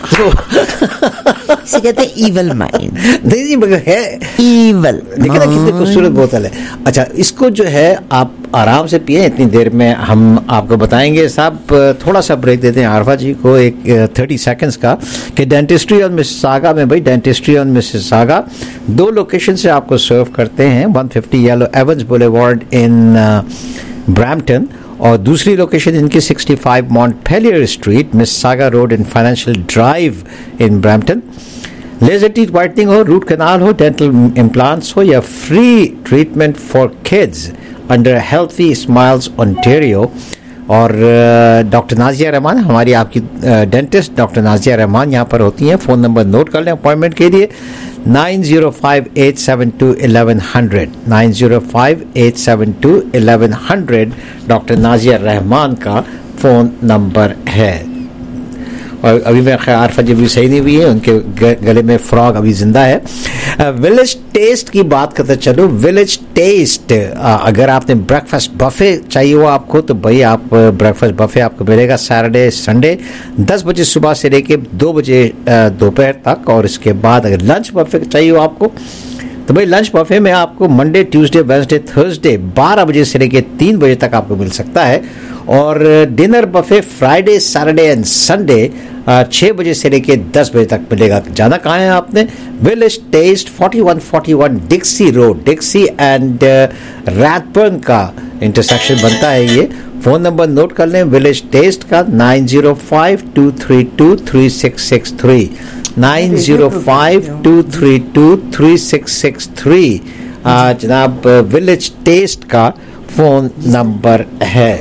Speaker 1: इसे कहते हैं ईवल माइंड.
Speaker 5: नहीं नहीं मगर है
Speaker 1: ईवल.
Speaker 5: देखिए ना कितनी खूबसूरत बोतल है. अच्छा, इसको जो है आप आराम से पिए. इतनी देर में हम आपको बताएंगे. साहब थोड़ा सा ब्रेक देते हैं आरफा जी को एक थर्टी सेकेंड्स का, कि डेंटिस्ट्री ऑन मिसिसागा में, भाई डेंटिस्ट्री ऑन मिसिसागा दो लोकेशन से आपको सर्व करते हैं. One fifty Yellow Avens boulevard in Brampton, और दूसरी लोकेशन इनकी sixty five Montpelier street, Mississauga road in financial drive in Brampton. Laser teeth whitening हो, रूट कैनाल हो, डेंटल इम्प्लांट्स हो, या free treatment for kids under healthy smiles Ontario. और doctor Nazia Rahman हमारी आपकी डेंटिस्ट डॉक्टर नाजिया रहमान यहाँ पर होती हैं. फ़ोन नंबर नोट कर लें अपॉइंटमेंट के लिए, nine zero five eight seven two eleven hundred, nine zero five eight seven two eleven hundred doctor Nazia Rahman का फ़ोन नंबर है. और अभी मैं ख्याल आरफा जी भी सही नहीं हुई है, उनके गले में फ्रॉग अभी जिंदा है. विलेज टेस्ट की बात करते चलो. विलेज टेस्ट, अगर आपने ब्रेकफास्ट बफे चाहिए हो आपको, तो भाई आप ब्रेकफास्ट बफे आपको मिलेगा सैटरडे संडे दस बजे सुबह से लेके दो बजे दोपहर तक. और इसके बाद अगर लंच बफे चाहिए हो आपको, तो भाई लंच बफे में आपको मंडे ट्यूसडे वेडनेसडे थर्सडे बारह बजे से लेके तीन बजे तक आपको मिल सकता है. और dinner buffet Friday Saturday and Sunday छः बजे से लेके दस बजे तक मिलेगा. जाना कहाँ है आपने? Village Taste forty one forty one Dixie road, Dixie and Rathburn का इंटरसेक्शन बनता है ये. फ़ोन नंबर नोट कर लें विलेज टेस्ट का, nine zero five two three two three six six three, nine zero five two three two three six six three. जनाब Village Taste का phone number है.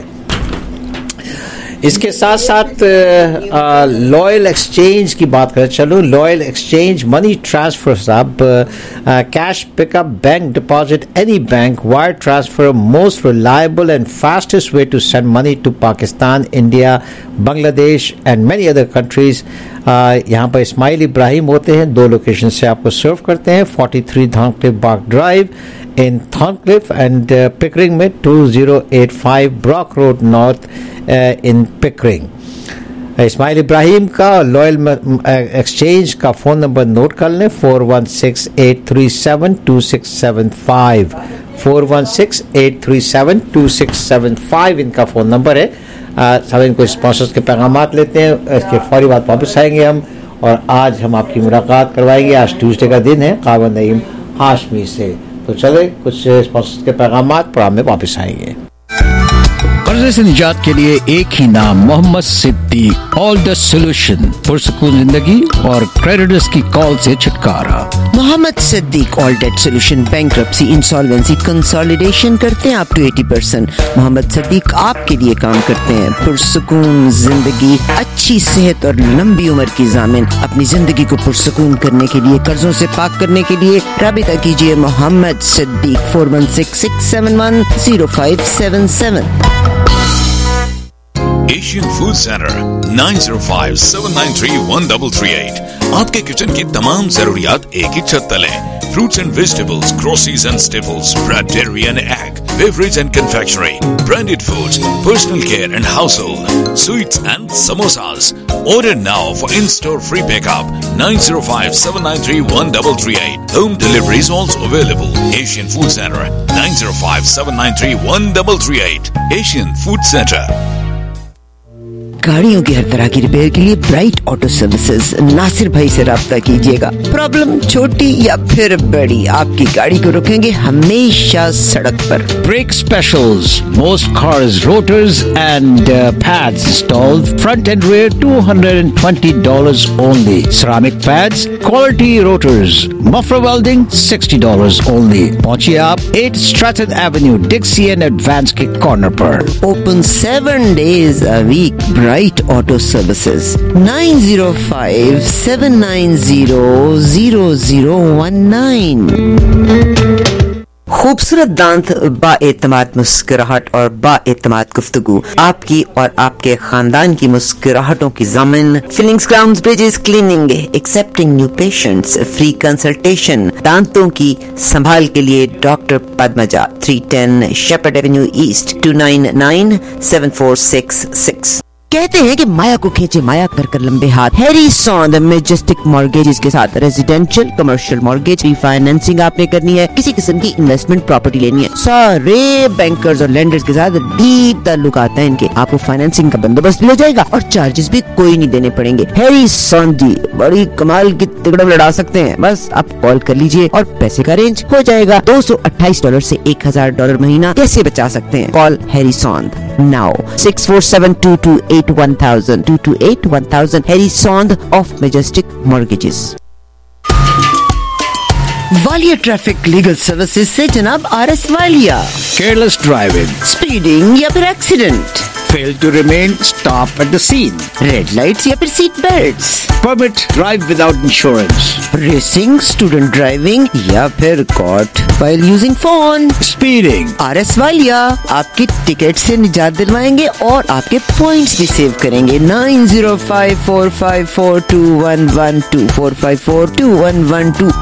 Speaker 5: इसके साथ साथ लॉयल एक्सचेंज की बात करें. चलो, लॉयल एक्सचेंज मनी ट्रांसफर साहब, cash pickup, bank deposit, any bank, wire transfer, most reliable and fastest way to send money to Pakistan, India, Bangladesh and many other countries. यहाँ पर इस्माइल इब्राहिम होते हैं, दो लोकेशन से आपको सर्व करते हैं. Forty three Thorncliffe park drive in Thorncliffe and Pickering में, two zero eight five Brock road north in Pickering. Ismail Ibrahim का लॉयल एक्सचेंज का फ़ोन नंबर नोट कर लें, four one six eight three seven two six seven five, four one six eight three seven two six seven five इनका phone number है. सब इनको sponsors के पैगामात लेते हैं, इसके फौरी बाद वापस आएंगे हम, और आज हम आपकी मुलाकात करवाएंगे. आज ट्यूसडे का दिन है, कावन नईम हाशमी से. तो चले कुछ स्पॉन्सर्स के पैगामात पर में वापस आएंगे.
Speaker 2: कर्जे से निजात के लिए एक ही नाम, Mohammad Siddique. All the solution, पुरसुकून जिंदगी और क्रेडिटर्स की कॉल से छुटकारा.
Speaker 1: Mohammad Siddique all debt solution, bankruptcy, insolvency, consolidation करते हैं up to eighty percent. Mohammad Siddique आपके लिए काम करते हैं. पुरसुकून जिंदगी, अच्छी सेहत और लंबी उम्र की जामिन. अपनी जिंदगी को पुरसुकून करने के लिए, कर्जों से पाक करने के लिए राबिता कीजिए Mohammad Siddique, four one six six seven one zero five seven seven.
Speaker 6: Asian food centre, nine zero five seven nine three one three three eight. आपके किचन की तमाम जरूरियात एक ही छत तले. Fruits and vegetables, groceries and staples, bread, dairy and egg, beverage and confectionery, branded foods, personal care and household, sweets and samosas. Order now for in-store free pickup, nine zero five seven nine three one three three eight. Home delivery is also available. Asian Food Center, nine zero five seven nine three one three three eight. Asian Food Center.
Speaker 1: गाड़ियों की हर तरह की repair के लिए bright auto services Nasir भाई से राब्ता कीजिएगा। प्रॉब्लम छोटी या फिर बड़ी, आपकी गाड़ी को रोकेंगे हमेशा सड़क पर।
Speaker 7: Brake specials, most cars, rotors and uh, pads installed, front and rear, two hundred twenty dollars only. Ceramic pads, quality rotors, muffler welding, sixty dollars only. पहुंचिए आप eight Stratton Avenue, Dixie and Advance के corner पर।
Speaker 1: Open seven days a week. Bright Auto Services nine zero five seven nine zero zero zero one nine। खूबसूरत दांत, बाएतमाद मुस्कुराहट और बाएतमाद गुफ्तगू, आपकी और आपके खानदान की मुस्कुराहटों की ज़मीन। Fillings, crowns, bridges, cleaning, accepting new patients, free consultation. दांतों की संभाल के लिए doctor Padmaja, three ten Sheppard avenue east, two nine nine seven four six six. कहते हैं कि माया को खींचे माया कर कर लंबे हाथ। हैरी सॉन्द मैजेस्टिक मॉर्गेजेस के साथ रेजिडेंशियल, कमर्शियल मॉर्गेज, रीफाइनेंसिंग आपने करनी है, किसी किस्म की इन्वेस्टमेंट प्रॉपर्टी लेनी है, सारे बैंकर्स और लेंडर्स के साथ डीप ताल्लुकात हैं इनके। आपको फाइनेंसिंग का बंदोबस्त भी हो जाएगा और चार्जेस भी कोई नहीं देने पड़ेंगे। हैरी सॉन्द जी बड़ी कमाल की तिकड़म लड़ा सकते हैं, बस आप कॉल कर लीजिए और पैसे का अरेंज हो जाएगा। दो सौ अट्ठाईस डॉलर से एक हजार डॉलर महीना कैसे बचा सकते हैं? Call Harry Sond now six four seven two two eight one thousand two two eight one thousand Harry Sond of Majestic Mortgages। Walia traffic legal services से जनाब R S Walia.
Speaker 7: Careless driving,
Speaker 1: speeding या फिर accident,
Speaker 7: fail to remain, stop at the scene,
Speaker 1: red lights या फिर seat belts,
Speaker 7: permit drive without insurance,
Speaker 1: racing, student driving या फिर caught while using phone.
Speaker 7: speeding,
Speaker 1: R S Walia आपकी ticket से निजात दिलवाएंगे और आपके पॉइंट्स भी सेव करेंगे। Nine zero five four five four two one one two four five four two one one two.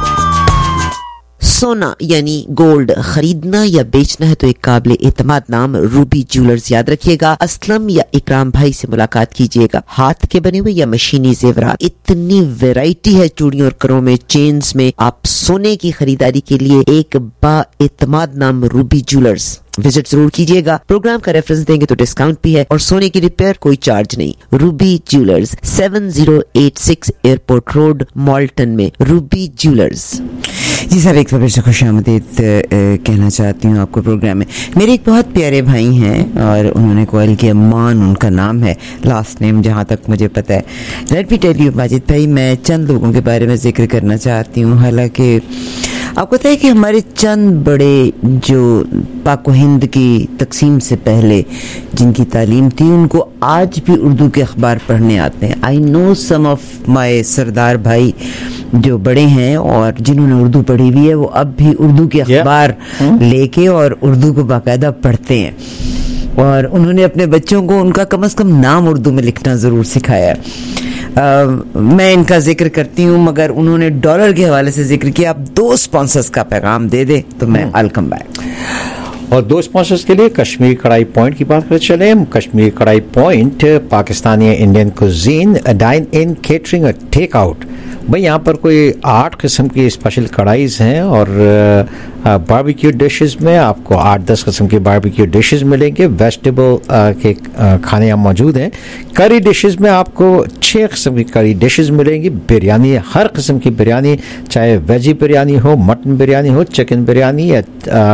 Speaker 1: सोना यानी गोल्ड खरीदना या बेचना है तो एक काबिल एतमाद नाम रूबी ज्वेलर्स याद रखिएगा। असलम या इकराम भाई से मुलाकात कीजिएगा। हाथ के बने हुए या मशीनी जेवरात, इतनी वैरायटी है चूड़ियों और करों में, चेन्स में। आप सोने की खरीदारी के लिए एक बा एतमाद नाम रूबी ज्वेलर्स विजिट जरूर कीजिएगा। प्रोग्राम का रेफरेंस देंगे तो डिस्काउंट भी है और सोने की रिपेयर कोई चार्ज नहीं। Ruby jewellers seven zero eight six airport road Malton में रूबी ज्वेलर्स। जी सर, एक बार से खुश आमदीद कहना चाहती हूँ आपको प्रोग्राम में। मेरे एक बहुत प्यारे भाई हैं और उन्होंने कॉल किया, मान उनका नाम है, लास्ट नेम जहाँ तक मुझे पता है। Let me tell you Majid भाई, मैं चंद लोगों के बारे में जिक्र करना चाहती हूँ। हालांकि आपको पता है कि हमारे चंद बड़े जो पाक हिंद की तकसीम से पहले जिनकी तालीम थी, उनको आज भी उर्दू के अखबार पढ़ने आते हैं। I know some of my सरदार भाई जो बड़े हैं और जिन्होंने उर्दू पढ़ी हुई है, वो अब भी उर्दू के अखबार yeah. लेके और उर्दू को बाकायदा पढ़ते हैं और उन्होंने अपने बच्चों को उनका कम से कम नाम उर्दू में लिखना ज़रूर सिखाया। Uh, मैं इनका जिक्र करती हूँ मगर उन्होंने डॉलर के हवाले से जिक्र किया। आप दो स्पॉन्सर्स का पैगाम दे दे तो मैं I'll come back।
Speaker 5: और दो स्पॉन्सर्स के लिए कश्मीर कढ़ाई पॉइंट की बात करते चले। Kashmir Karahi Point Pakistani Indian cuisine, dine in, catering और टेक आउट। भाई यहाँ पर कोई आठ किस्म की स्पेशल कढ़ाईज हैं और बारबेक्यू डिशेस में आपको आठ दस किस्म के बारबेक्यू डिशेस मिलेंगे। वेजिटेबल के खाने यहाँ मौजूद हैं। करी डिशेस में आपको छः किस्म की करी डिशेस मिलेंगी। बिरयानी, हर किस्म की बिरयानी, चाहे वेजी बिरयानी हो, मटन बिरयानी हो, चिकन बिरयानी या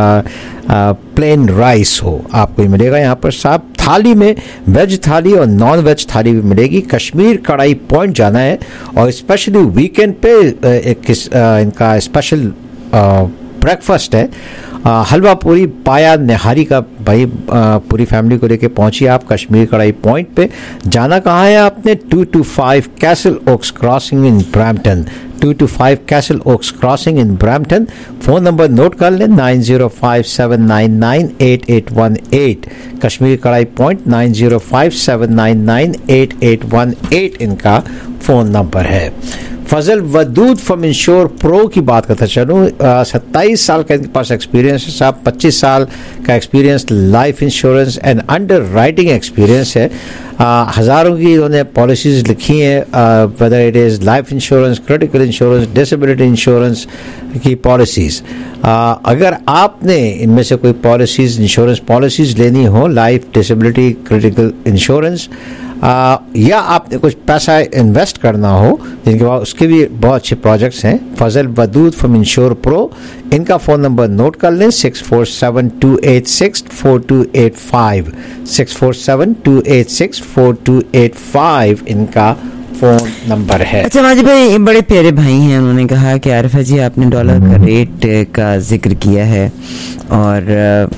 Speaker 5: प्लेन राइस हो, आपको ये मिलेगा यहाँ पर। साहब थाली में वेज थाली और नॉन वेज थाली भी मिलेगी। कश्मीर कढ़ाई पॉइंट जाना है और स्पेशली वीकेंड पे एक इनका स्पेशल ब्रेकफास्ट है। हलवा पूरी, पाया, निहारी का भाई पूरी फैमिली को लेके पहुंचिए आप कश्मीर कढ़ाई पॉइंट पे। जाना कहाँ है आपने? Two two five Castle Oaks Crossing in Brampton, two two five Castle Oaks Crossing in Brampton. Phone number note कर लें, nine zero five seven nine nine eight eight one eight. Kashmir Karahi Point nine zero five seven nine nine eight eight one eight इनका phone number है। Fazal Wadood from Insure Pro की बात करता चलूँ, सत्ताईस साल का इनके पास एक्सपीरियंस है साहब। पच्चीस साल का experience life insurance and underwriting experience है। uh, हज़ारों की इन्होंने पॉलिसीज़ लिखी हैं, whether it is life insurance, critical insurance, disability insurance की पॉलिसीज़। uh, अगर आपने इनमें से कोई पॉलिसीज़, इंश्योरेंस पॉलिसीज़ लेनी हो, लाइफ, डिसेबिलिटी, क्रिटिकल इंश्योरेंस, या आपने कुछ पैसा इन्वेस्ट करना हो, जिनके पास उसके भी बहुत अच्छे प्रोजेक्ट्स हैं, Fazal Wadood from Insure Pro, इनका फ़ोन नंबर नोट कर लें, six four seven two eight six four two eight five, six four seven two eight six four two eight five इनका फोन नंबर है।
Speaker 1: अच्छा माजिद भाई, बड़े प्यारे भाई हैं, उन्होंने कहा कि आरिफा जी आपने डॉलर का रेट का जिक्र किया है और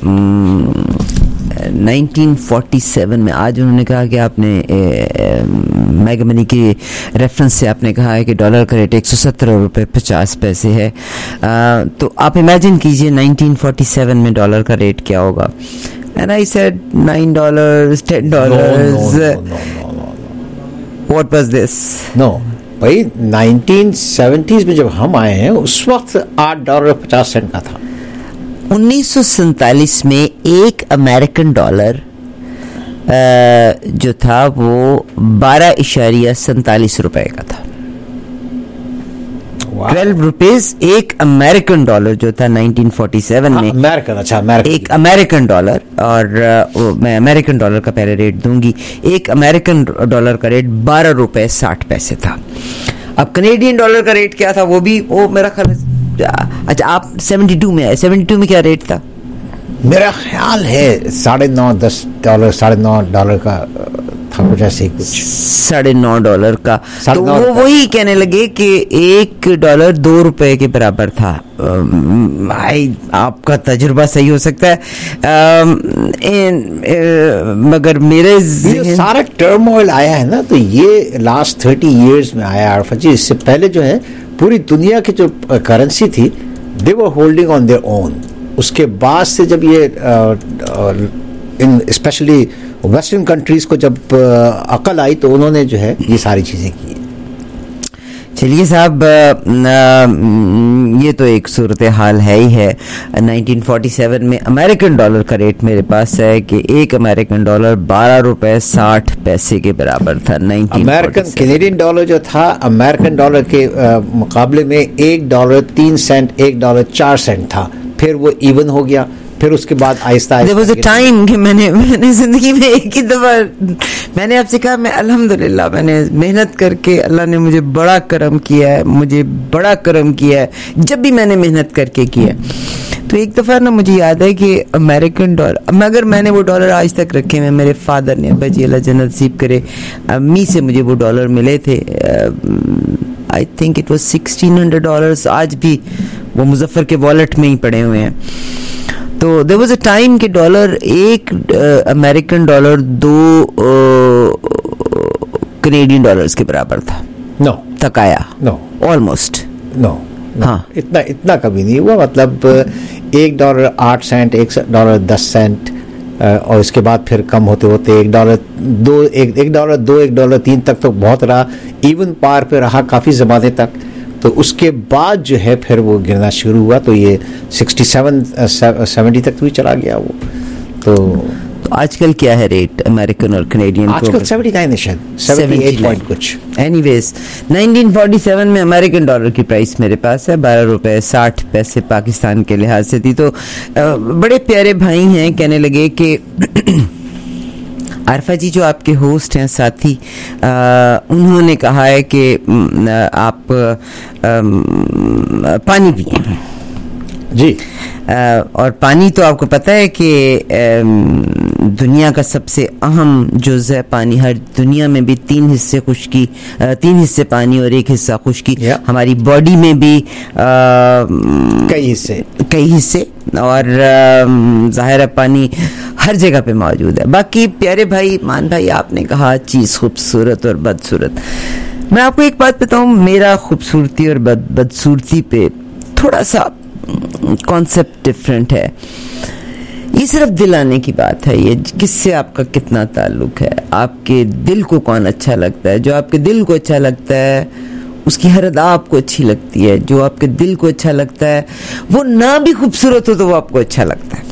Speaker 1: नाइनटीन फोर्टी सेवन में, आज उन्होंने कहा कि आपने मेगा मनी की रेफरेंस से आपने कहा है कि डॉलर का रेट एक सौ सत्रह रुपये पचास पैसे है, आ, तो आप इमेजिन कीजिए नाइनटीन फोर्टी सेवन में डॉलर का रेट क्या होगा। And I said nine dollars, ten dollars, what was this?
Speaker 5: No भाई, नाइनटीन सेवेंटीज़ में जब हम आए हैं उस वक्त आठ डॉलर पचास सेंट का था।
Speaker 1: उन्नीस सौ सैंतालीस में एक अमेरिकन डॉलर जो था वो बारह इशारिया सैंतालीस रुपए का था। ट्वेल्व रुपीज एक अमेरिकन डॉलर जो था नाइनटीन फोर्टी सेवन में।
Speaker 5: अमेरिकन, अच्छा अमेरिकन,
Speaker 1: एक अमेरिकन डॉलर, और uh, मैं अमेरिकन डॉलर का पहले रेट दूंगी। एक अमेरिकन डॉलर का रेट बारह रुपए साठ पैसे था। अब कनेडियन डॉलर का रेट क्या था, वो भी वो मेरा ख्याल, अच्छा आप सेवेंटी टू में आए, सेवेंटी टू में क्या रेट था?
Speaker 5: मेरा ख्याल है साढ़े नौ दस डॉलर साढ़े नौ डॉलर का था, कुछ ऐसे ही कुछ,
Speaker 1: साढ़े नौ डॉलर का। तो वो वही कहने लगे कि एक डॉलर दो रुपए के बराबर था। भाई आपका तजुर्बा सही हो सकता है, आ, इन, आ, मगर मेरे
Speaker 5: सारा टर्मोइल आया है ना, तो ये लास्ट थर्टी इयर्स में आया आरिफा जी। इससे पहले जो है पूरी दुनिया की जो करेंसी थी, they were holding on their own. उसके बाद से जब ये इन स्पेशली वेस्टर्न कंट्रीज को जब अकल आई तो उन्होंने जो है ये सारी चीजें की।
Speaker 1: चलिए साहब, ये तो एक सूरत हाल है ही है। नाइनटीन फोर्टी सेवन में अमेरिकन डॉलर का रेट मेरे पास है कि एक अमेरिकन डॉलर बारह रुपए साठ पैसे के बराबर था।
Speaker 5: अमेरिकन कैनेडियन डॉलर जो था, अमेरिकन डॉलर के आ, मुकाबले में एक डॉलर तीन सेंट, एक डॉलर चार सेंट था, फिर वो इवन हो गया। फिर उसके बाद आहिस्ता
Speaker 1: There was a time कि मैंने मैंने जिंदगी में एक ही दफा मैंने आपसे कहा, मैं अल्हम्दुलिल्लाह मैंने मेहनत करके अल्लाह ने मुझे बड़ा करम किया है, मुझे बड़ा करम किया है जब भी मैंने मेहनत करके किया। तो एक दफा ना मुझे याद है कि अमेरिकन डॉलर, मगर मैंने वो डॉलर आज तक रखे हुए, मेरे फादर ने, अब्बा जी अल्लाह जन्नत नसीब करे, अम्मी से मुझे वो डॉलर मिले थे। I think it was sixteen hundred dollars, आज भी वो मुजफ्फर के वॉलेट में ही पड़े हुए हैं। तो देयर वाज अ टाइम कि डॉलर, एक अमेरिकन डॉलर दो कनेडियन डॉलर्स के बराबर था।
Speaker 5: नो
Speaker 1: तक आया,
Speaker 5: नो
Speaker 1: ऑलमोस्ट,
Speaker 5: नो
Speaker 1: हाँ
Speaker 5: इतना इतना कभी नहीं हुआ। मतलब एक डॉलर आठ सेंट, एक डॉलर दस सेंट, और इसके बाद फिर कम होते होते एक डॉलर दो, एक एक डॉलर दो, एक डॉलर तीन तक तो बहुत रहा, इवन पार पे रहा काफ़ी ज़माने तक। तो उसके बाद जो है फिर वो गिरना शुरू हुआ, तो ये सिक्सटी सेवन सेवेंटी तक भी चला गया वो। तो,
Speaker 1: तो आजकल क्या है रेट अमेरिकन और कनेडियन?
Speaker 5: आजकल सेवेंटी नाइन है शायद, सेवेंटी एट पॉइंट कुछ।
Speaker 1: एनीवेज नाइनटीन फोर्टी सेवन में अमेरिकन डॉलर की प्राइस मेरे पास है बारह रुपए साठ पैसे पाकिस्तान के लिहाज से थी। तो बड़े प्यारे भाई हैं, कहने लगे कि आरिफा जी जो आपके होस्ट हैं, साथी, आ, उन्होंने कहा है कि आप आ, पानी पिए
Speaker 5: जी।
Speaker 1: आ, और पानी तो आपको पता है कि दुनिया का सबसे अहम जुज़ है पानी। हर दुनिया में भी तीन हिस्से खुश्की, तीन हिस्से पानी और एक हिस्सा खुश्की।
Speaker 5: yeah.
Speaker 1: हमारी बॉडी में भी
Speaker 5: कई हिस्से
Speaker 1: कई हिस्से और ज़ाहिर है पानी हर जगह पे मौजूद है। बाकी प्यारे भाई, मान भाई, आपने कहा चीज़ खूबसूरत और बदसूरत। मैं आपको एक बात बताऊं, मेरा खूबसूरती और बद बदसूरती पे थोड़ा सा कॉन्सेप्ट डिफरेंट है। ये सिर्फ दिल आने की बात है, ये किससे आपका कितना ताल्लुक है, आपके दिल को कौन अच्छा लगता है। जो आपके दिल को अच्छा लगता है उसकी हर अदा आपको अच्छी लगती है। जो आपके दिल को अच्छा लगता है वो ना भी खूबसूरत हो तो वो आपको अच्छा लगता है।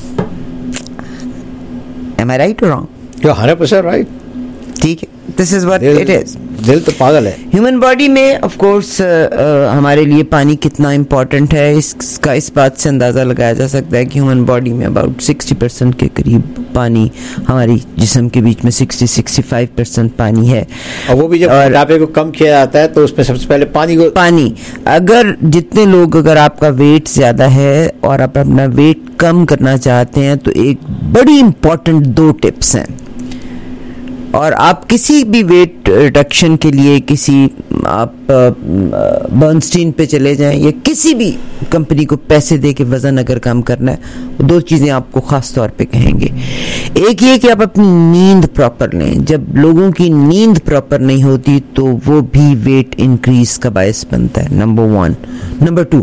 Speaker 1: Am I right or wrong?
Speaker 5: You're one hundred percent right.
Speaker 1: ठीक है, this is what it is.
Speaker 5: دل تو پاگل ہے.
Speaker 1: ہیومن باڈی میں آف کورس ہمارے لیے پانی کتنا امپورٹنٹ ہے اس کا اس بات سے اندازہ لگایا جا سکتا ہے کہ ہیومن باڈی میں اباؤٹ سکسٹی پرسینٹ کے قریب پانی, ہماری جسم کے بیچ میں سکسٹی سکسٹی فائیو پرسینٹ پانی ہے,
Speaker 5: اور وہ بھی جب موٹاپے کو کم کیا جاتا ہے تو اس میں سب سے پہلے پانی کو
Speaker 1: پانی اگر جتنے لوگ, اگر آپ کا ویٹ زیادہ ہے اور آپ اپنا ویٹ کم کرنا چاہتے ہیں تو ایک بڑی امپورٹنٹ دو ٹپس ہیں. اور آپ کسی بھی ویٹ ریڈکشن کے لیے کسی آپ برنسٹین پہ چلے جائیں یا کسی بھی کمپنی کو پیسے دے کے وزن اگر کم کرنا ہے, دو چیزیں آپ کو خاص طور پہ کہیں گے. ایک یہ کہ آپ اپنی نیند پراپر لیں. جب لوگوں کی نیند پراپر نہیں ہوتی تو وہ بھی ویٹ انکریز کا باعث بنتا ہے, نمبر ون. نمبر ٹو,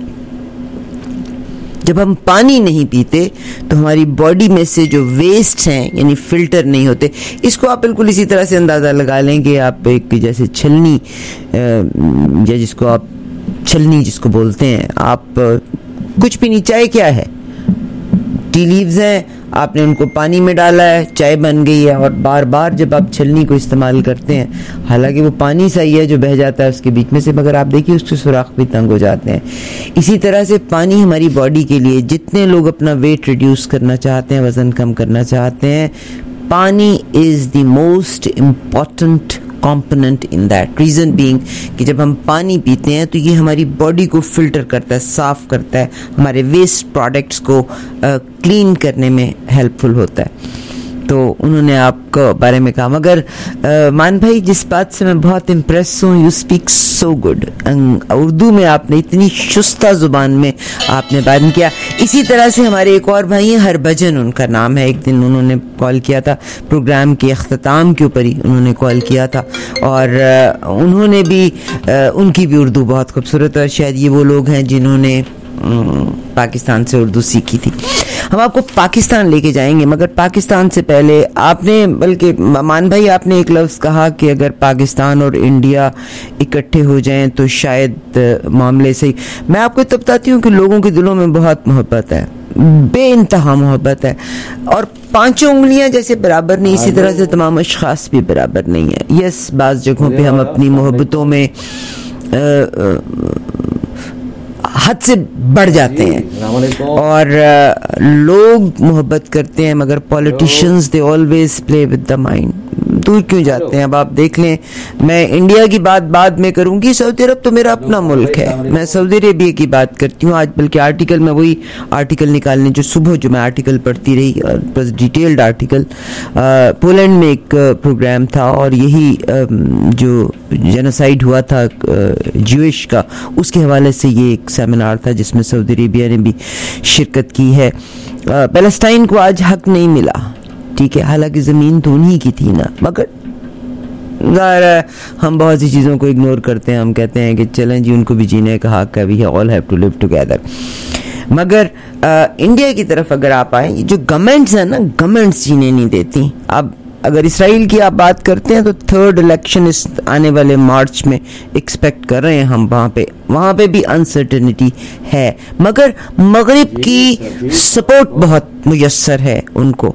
Speaker 1: جب ہم پانی نہیں پیتے تو ہماری باڈی میں سے جو ویسٹ ہیں یعنی فلٹر نہیں ہوتے. اس کو آپ بالکل اسی طرح سے اندازہ لگا لیں کہ آپ ایک جیسے چھلنی یا جس کو آپ چھلنی جس کو بولتے ہیں, آپ کچھ بھی نہیں, چائے کیا ہے, ٹی لیوز ہیں, آپ نے ان کو پانی میں ڈالا ہے, چائے بن گئی ہے, اور بار بار جب آپ چھلنی کو استعمال کرتے ہیں, حالانکہ وہ پانی سا ہی ہے جو بہہ جاتا ہے اس کے بیچ میں سے, مگر آپ دیکھیے اس کے سوراخ بھی تنگ ہو جاتے ہیں. اسی طرح سے پانی ہماری باڈی کے لیے, جتنے لوگ اپنا ویٹ ریڈیوس کرنا چاہتے ہیں, وزن کم کرنا چاہتے ہیں, پانی is the most important component in that. Reason being کہ جب ہم پانی پیتے ہیں تو یہ ہماری باڈی کو فلٹر کرتا ہے, صاف کرتا ہے, ہمارے ویسٹ پروڈکٹس کو کلین کرنے میں ہیلپ فل ہوتا ہے. تو انہوں نے آپ کو بارے میں کہا. مگر مان بھائی جس بات سے میں بہت امپریس ہوں, you speak so good. Urdu میں آپ نے اتنی شستہ زبان میں آپ نے بیان کیا. اسی طرح سے ہمارے ایک اور بھائی ہیں, ہربھجن ان کا نام ہے. ایک دن انہوں نے کال کیا تھا پروگرام کے اختتام کے اوپر ہی انہوں نے کال کیا تھا, اور انہوں نے بھی, ان کی بھی اردو بہت خوبصورت ہے. شاید یہ وہ لوگ ہیں جنہوں نے پاکستان سے اردو سیکھی تھی. ہم آپ کو پاکستان لے کے جائیں گے, مگر پاکستان سے پہلے آپ نے, بلکہ مان بھائی آپ نے ایک لفظ کہا کہ اگر پاکستان اور انڈیا اکٹھے ہو جائیں تو شاید معاملے سے. میں آپ کو تو بتاتی ہوں کہ لوگوں کے دلوں میں بہت محبت ہے, بے انتہا محبت ہے, اور پانچوں انگلیاں جیسے برابر نہیں, اسی طرح سے تمام اشخاص بھی برابر نہیں ہیں. یس, بعض جگہوں پہ ہم اپنی محبتوں میں حد سے بڑھ جاتے ہیں, اور لوگ محبت کرتے ہیں, مگر politicians they always play with the mind. دور کیوں جاتے ہیں؟ اب آپ دیکھ لیں, میں انڈیا کی بات بعد میں کروں گی, سعودی عرب تو میرا اپنا ملک ہے, میں سعودی عربیہ کی بات کرتی ہوں آج. بلکہ آرٹیکل میں وہی آرٹیکل نکالنے جو صبح جو میں آرٹیکل پڑھتی رہی, بس ڈیٹیلڈ آرٹیکل. پولینڈ میں ایک پروگرام تھا, اور یہی جو جینوسائیڈ ہوا تھا جوئش کا, اس کے حوالے سے یہ ایک سیمینار تھا جس میں سعودی عربیہ نے بھی شرکت کی ہے. پیلسٹائن کو آج حق نہیں ملا, ٹھیک ہے, حالانکہ زمین تو انہی کی تھی نا, مگر ظاہر ہے ہم بہت سی چیزوں کو اگنور کرتے ہیں. ہم کہتے ہیں کہ چلیں جی ان کو بھی جینے کا حق ہے, we all have to live together. مگر انڈیا کی طرف اگر آپ آئیں, جو گورنمنٹس ہیں نا, گورنمنٹس جینے نہیں دیتی. اب اگر اسرائیل کی آپ بات کرتے ہیں تو تھرڈ الیکشن اس آنے والے مارچ میں ایکسپیکٹ کر رہے ہیں ہم. وہاں پہ وہاں پہ بھی انسرٹنٹی ہے, مگر مغرب کی سپورٹ بہت میسر ہے ان کو.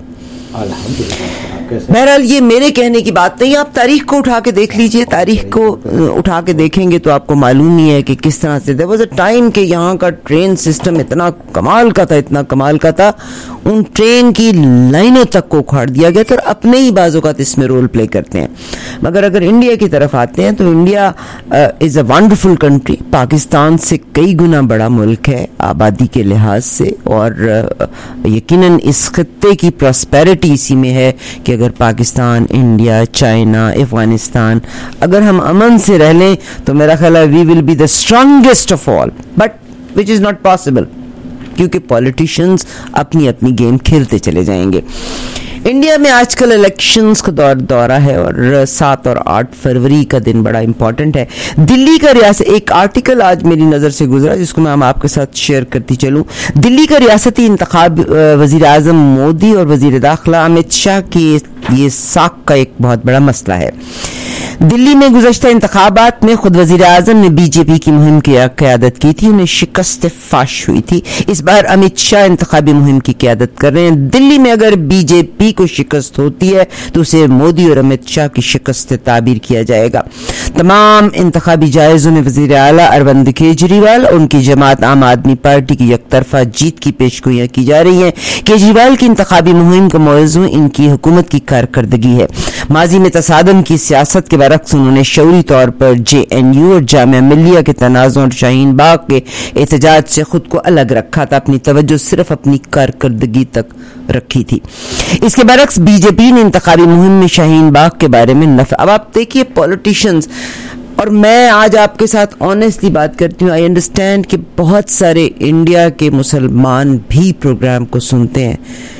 Speaker 1: بہرحال یہ میرے کہنے کی بات نہیں, آپ تاریخ کو اٹھا کے دیکھ لیجئے. تاریخ کو اٹھا کے دیکھیں گے تو آپ کو معلوم ہی ہے کہ کس طرح سے there was a time کہ یہاں کا ٹرین سسٹم اتنا کمال کا تھا, اتنا کمال کا تھا, ان ٹرین کی لائنوں تک کو اکھاڑ دیا گیا تھا, اور اپنے ہی بعض اوقات اس میں رول پلے کرتے ہیں. مگر اگر انڈیا کی طرف آتے ہیں تو India is a wonderful country. Pakistan سے کئی گنا بڑا ملک ہے آبادی کے لحاظ سے, اور یقیناً اس خطے کی پراسپیرٹی اسی میں ہے کہ اگر پاکستان, انڈیا, چائنا, افغانستان اگر ہم امن سے رہ لیں تو میرا خیال ہے we will be the strongest of all, but which is not possible, کیونکہ پولیٹیشنز اپنی اپنی گیم کھیلتے چلے جائیں گے. انڈیا میں آج کل الیکشنز کا دور دورہ ہے, اور سات اور آٹھ فروری کا دن بڑا امپورٹنٹ ہے. دلی کا ریاست, ایک آرٹیکل آج میری نظر سے گزرا جس کو میں آپ کے ساتھ شیئر کرتی چلوں. دلی کا ریاستی انتخاب وزیر اعظم مودی اور وزیر داخلہ امت شاہ کی ये साख का एक बहुत बड़ा मसला है। दिल्ली में गुज़श्ता इंतखाबात में खुद वज़ीर आज़म ने बीजेपी की मुहिम की क़यादत की थी, उन्हें शिकस्त फाश हुई थी। इस बार अमित शाह इंतखाबी मुहिम की क़यादत कर रहे हैं। दिल्ली में अगर बीजेपी को शिकस्त होती है तो उसे मोदी और अमित शाह की शिकस्त ताबीर किया जाएगा। तमाम इंतखाबी जायज़ों में वज़ीर आला अरविंद केजरीवाल और उनकी जमात आम आदमी पार्टी की यकतरफा जीत की पेशगोइयां की जा रही हैं। केजरीवाल की इंतखाबी मुहिम का मौज़ू इनकी हुकूमत की कारकर्दगी है। माजी में तसादम की सियासत के बरक्स उन्होंने शौरी तौर पर जे एन यू और जामिया मिल्लिया के तनाज़ों और शाहीन बाग के एहतजाज से खुद को अलग रखा था, अपनी तवज्जो सिर्फ अपनी कारकर्दगी तक रखी थी। इसके बरक्स बीजेपी ने इंतखाबी मुहिम में शाहीन बाग के बारे में नफ अब आप देखिए पॉलिटिशियंस, और मैं आज आपके साथ ऑनेस्टली बात करती हूँ, आई अंडरस्टैंड कि बहुत सारे इंडिया के मुसलमान भी प्रोग्राम को सुनते हैं।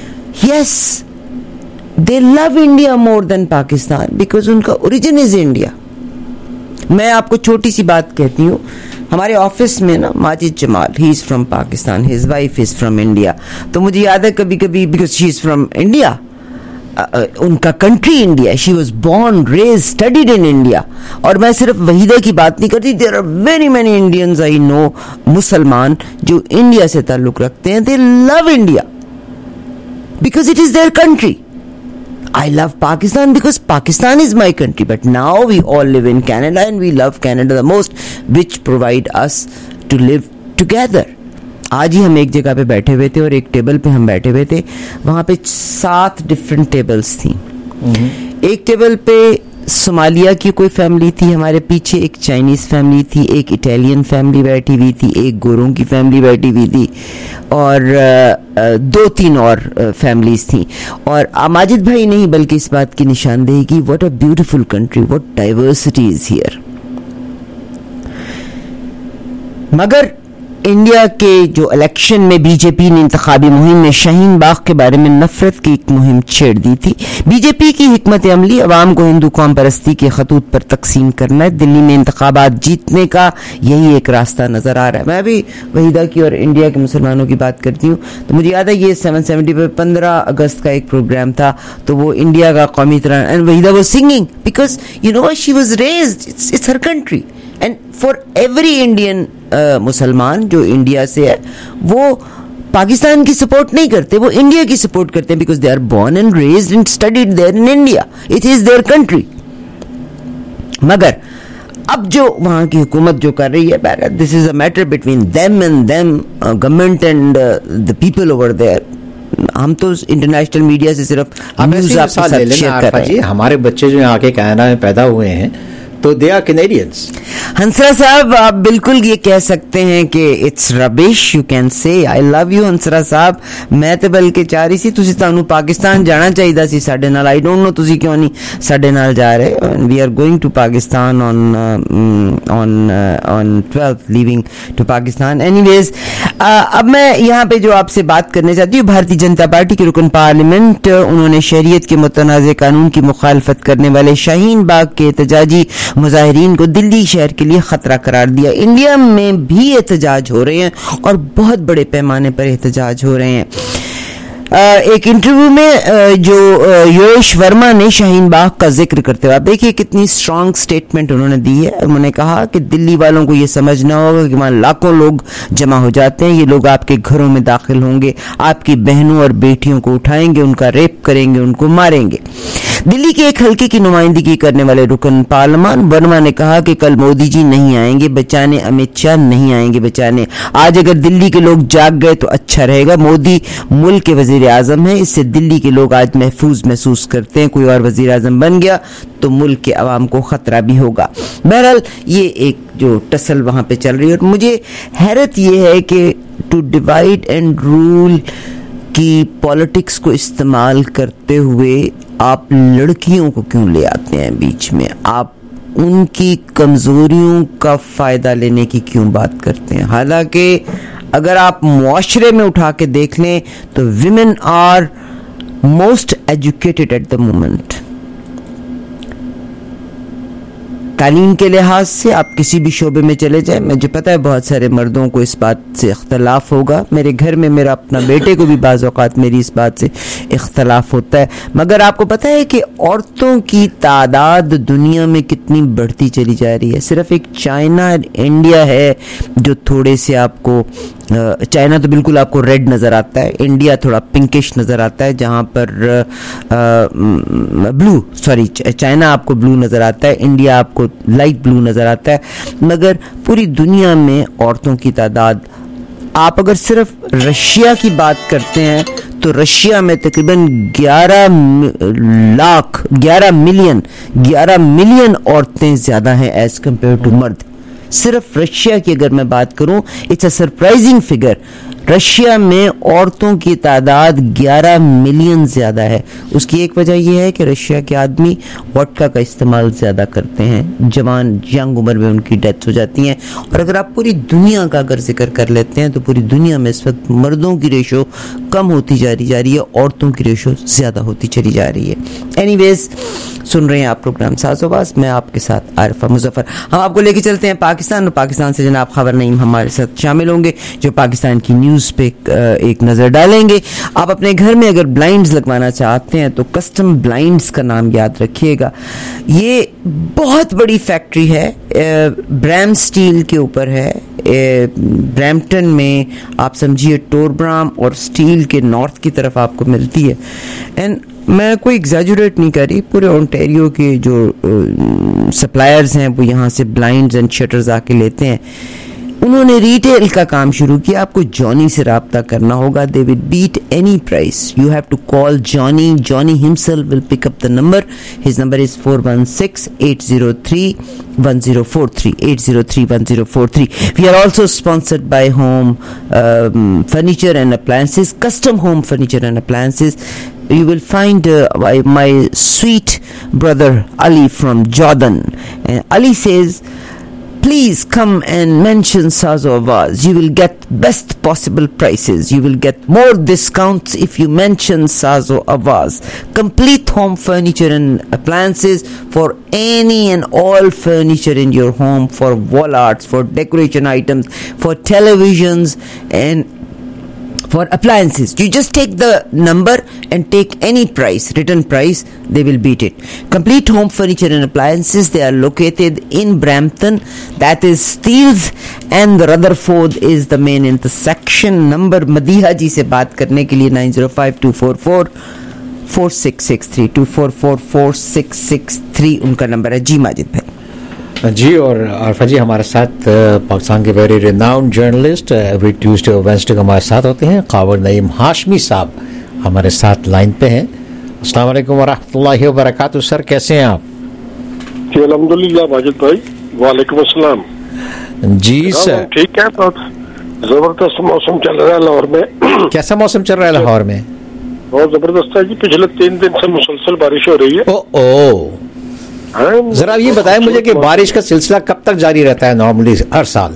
Speaker 1: Yes, they love India more than Pakistan because उनका ओरिजिन इज इंडिया। मैं आपको छोटी सी बात कहती हूँ, हमारे ऑफिस में ना Majid Jamal, he is from Pakistan, his wife is from India. तो मुझे याद है कभी कभी because she is from India, उनका country India, she was born raised studied in India. और मैं सिर्फ वहीदा की बात नहीं करती, there are very many Indians I know, मुसलमान जो इंडिया से ताल्लुक रखते हैं, they love India because it is their country. I love Pakistan because Pakistan is my country, but now we all live in Canada and we love Canada the most, which provide us to live together. आज ही हम एक जगह पे बैठे हुए थे और एक टेबल पे हम बैठे हुए थे, वहाँ पे सात डिफरेंट टेबल्स थी। एक टेबल पे सोमालिया की कोई फैमिली थी, हमारे पीछे एक चाइनीज फैमिली थी, एक इटालियन फैमिली बैठी हुई थी, एक गोरों की फैमिली बैठी हुई थी और दो तीन और फैमिलीज थी। और माजिद भाई नहीं बल्कि इस बात की निशानदेही की, what a beautiful country, what diversity is here. मगर इंडिया के जो इलेक्शन में बीजेपी ने इंतखाबी मुहिम में शाहीन बाग के बारे में नफरत की एक मुहिम छेड़ दी थी। बीजेपी की हिकमत अमली अवाम को हिंदू कौम परस्ती के खतूत पर तकसीम करना है। दिल्ली में इंतखाबात जीतने का यही एक रास्ता नजर आ रहा है। मैं भी वहीदा की और इंडिया के मुसलमानों की बात करती हूँ तो मुझे याद है ये सेवन सेवेंटी पे पंद्रह अगस्त का एक प्रोग्राम था, तो वो इंडिया का कौमी तिरंगा, and Waheeda was singing because you know she was raised, it's her country. And for every Indian मुसलमान जो इंडिया से है, वो पाकिस्तान की सपोर्ट नहीं करते, वो इंडिया की सपोर्ट करते हैं because they are born and raised and studied there in India, it is their country. मगर अब जो वहाँ की हुकूमत जो कर रही है, this is a matter between them and them, government and the people over there. हम तो इंटरनेशनल मीडिया से सिर्फ न्यूज़ आपके साथ शेयर कर रहे हैं।
Speaker 5: हमारे बच्चे जो यहाँ के कनाडा में पैदा हुए हैं तो दे आर कैनेडियंस।
Speaker 1: हंसरा साहब, आप बिल्कुल ये कह सकते हैं कि it's rubbish, you can say I love you हंसरा साहब। मैं तो बल्कि चाह रही सी ਤੁਸੀਂ ਤੁਹਾਨੂੰ ਪਾਕਿਸਤਾਨ ਜਾਣਾ ਚਾਹੀਦਾ ਸੀ ਸਾਡੇ ਨਾਲ। आई डोंट नो ਤੁਸੀਂ ਕਿਉਂ ਨਹੀਂ ਸਾਡੇ ਨਾਲ ਜਾ ਰਹੇ। We are going to Pakistan on on on twelfth, leaving to Pakistan. Anyways, अब मैं यहाँ पे जो आपसे बात करने चाहती हूँ, भारतीय जनता पार्टी के रुकन पार्लियामेंट, उन्होंने शरीयत के मुतनाज़ कानून की मुखालफत करने वाले शाहीन बाग के एहतजाजी मुजाहिरीन को दिल्ली शहर के लिए खतरा करार दिया। इंडिया में भी एहतजाज हो रहे हैं और बहुत बड़े पैमाने पर एहतजाज हो रहे हैं। एक इंटरव्यू में जो यश वर्मा ने शाहीन बाग का जिक्र करते हुए, आप देखिए कितनी स्ट्रांग स्टेटमेंट उन्होंने दी है। उन्होंने कहा कि दिल्ली वालों को ये समझना होगा कि वहाँ लाखों लोग जमा हो जाते हैं, ये लोग आपके घरों में दाखिल होंगे, आपकी बहनों और बेटियों को उठाएंगे, उनका रेप करेंगे, उनको मारेंगे। दिल्ली के एक हल्के की नुमाइंदगी करने वाले रुकन पार्लियामान वर्मा ने कहा कि कल मोदी जी नहीं आएंगे बचाने, अमित शाह नहीं आएंगे बचाने। आज अगर दिल्ली के लोग जाग गए तो अच्छा रहेगा। मोदी मुल्क के वजीर आजम है, इससे दिल्ली के लोग आज महफूज महसूस करते हैं। कोई और वजीर आजम बन गया तो मुल्क के अवाम को खतरा भी होगा। बहरहाल ये एक जो टसल वहां पे चल रही है, और मुझे हैरत ये है कि टू डिवाइड एंड रूल की पॉलिटिक्स को इस्तेमाल करते हुए आप लड़कियों को क्यों ले आते हैं बीच में, आप उनकी कमजोरियों का फायदा लेने की क्यों बात करते हैं। हालांकि अगर आप मुआशरे में उठा के देख लें तो women are most educated at the moment. تعلیم کے لحاظ سے آپ کسی بھی شعبے میں چلے جائیں, مجھے پتہ ہے بہت سارے مردوں کو اس بات سے اختلاف ہوگا, میرے گھر میں میرا اپنا بیٹے کو بھی بعض اوقات میری اس بات سے اختلاف ہوتا ہے, مگر آپ کو پتہ ہے کہ عورتوں کی تعداد دنیا میں کتنی بڑھتی چلی جا رہی ہے. صرف ایک چائنا اور انڈیا ہے جو تھوڑے سے آپ کو, چائنا تو بالکل آپ کو ریڈ نظر آتا ہے, انڈیا تھوڑا پنکش نظر آتا ہے, جہاں پر بلو سوری چائنا آپ کو بلو نظر آتا ہے, انڈیا آپ کو لائٹ بلو نظر آتا ہے, مگر پوری دنیا میں عورتوں کی تعداد, آپ اگر صرف رشیا کی بات کرتے ہیں تو رشیا میں تقریباً گیارہ لاکھ گیارہ ملین گیارہ ملین عورتیں زیادہ ہیں ایز کمپیئر ٹو مرد. صرف رشیا کی اگر میں بات کروں, it's a surprising figure, Russia میں عورتوں کی تعداد گیارہ ملین زیادہ ہے. اس کی ایک وجہ یہ ہے کہ رشیا کے آدمی وڈکا کا استعمال زیادہ کرتے ہیں, جوان ینگ عمر میں ان کی ڈیتھ ہو جاتی ہیں. اور اگر آپ پوری دنیا کا اگر ذکر کر لیتے ہیں تو پوری دنیا میں اس وقت مردوں کی ریشو کم ہوتی جا رہی جا رہی ہے, عورتوں کی ریشو زیادہ ہوتی چلی جا رہی ہے. اینی ویز سن رہے ہیں آپ پروگرام ساز و باز, میں آپ کے ساتھ عارفہ مظفر. ہم آپ کو لے کے چلتے ہیں پاکستان, اور پاکستان سے جناب خبر نعیم ہمارے ساتھ شامل ہوں گے جو پاکستان کی نیوز پہ ایک نظر ڈالیں گے. آپ اپنے گھر میں اگر بلائنڈز لگوانا چاہتے ہیں تو کسٹم بلائنڈز کا نام یاد رکھیے گا. یہ بہت بڑی فیکٹری ہے, برام سٹیل کے اوپر ہے, برامپٹن میں آپ سمجھیے ٹوربرام اور سٹیل کے نارتھ کی طرف آپ کو ملتی ہے. اینڈ میں کوئی ایگزیجوریٹ نہیں کر رہی, پورے اونٹیریو کے جو سپلائرز ہیں وہ یہاں سے بلائنڈز اینڈ شٹرز آ کے لیتے ہیں. انہوں نے ریٹیل کا کام شروع کیا. آپ کو جانی سے رابطہ کرنا ہوگا, they will beat any price. You have to call Johnny. Johnny himself will pick up the number. His number is four one six eight zero three one zero four three eight zero three one zero four three. We are also sponsored by Home Furniture and Appliances, Custom Home Furniture and Appliances. You will find uh, my sweet brother Ali from Jordan. And Ali says, please come and mention Sazo Awaz. You will get best possible prices. You will get more discounts if you mention Sazo Awaz. Complete home furniture and appliances for any and all furniture in your home, for wall arts, for decoration items, for televisions and for appliances. You just take the number and take any price, written price, they will beat it. Complete home furniture and appliances, they are located in Brampton, that is Steeles and Rutherford is the main intersection. Number Madiha ji se baat karne ke liye nine zero five two four four four six six three two four four four six six three unka number hai. Ji Majid bhai.
Speaker 5: جی, اور عارفہ جی ہمارے ساتھ پاکستان کے very renowned journalist every Tuesday اور Wednesday کو ہمارے ساتھ ہوتے ہیں, خاور نعیم ہاشمی صاحب ہمارے ساتھ لائن پہ ہیں. السلام علیکم ورحمۃ اللہ وبرکاتہ. سر کیسے ہیں آپ؟
Speaker 8: جی الحمدللہ ماجد بھائی. وعلیکم السلام.
Speaker 5: جی سر
Speaker 8: ٹھیک ہے, بہت زبردست موسم چل رہا ہے لاہور میں.
Speaker 5: کیسا موسم چل رہا ہے لاہور میں؟
Speaker 8: بہت زبردست ہے جی, پچھلے تین دن سے مسلسل بارش ہو رہی ہے.
Speaker 5: او او ذرا یہ بتائیں مجھے کہ بارش کا سلسلہ کب تک جاری رہتا ہے نارملی ہر سال؟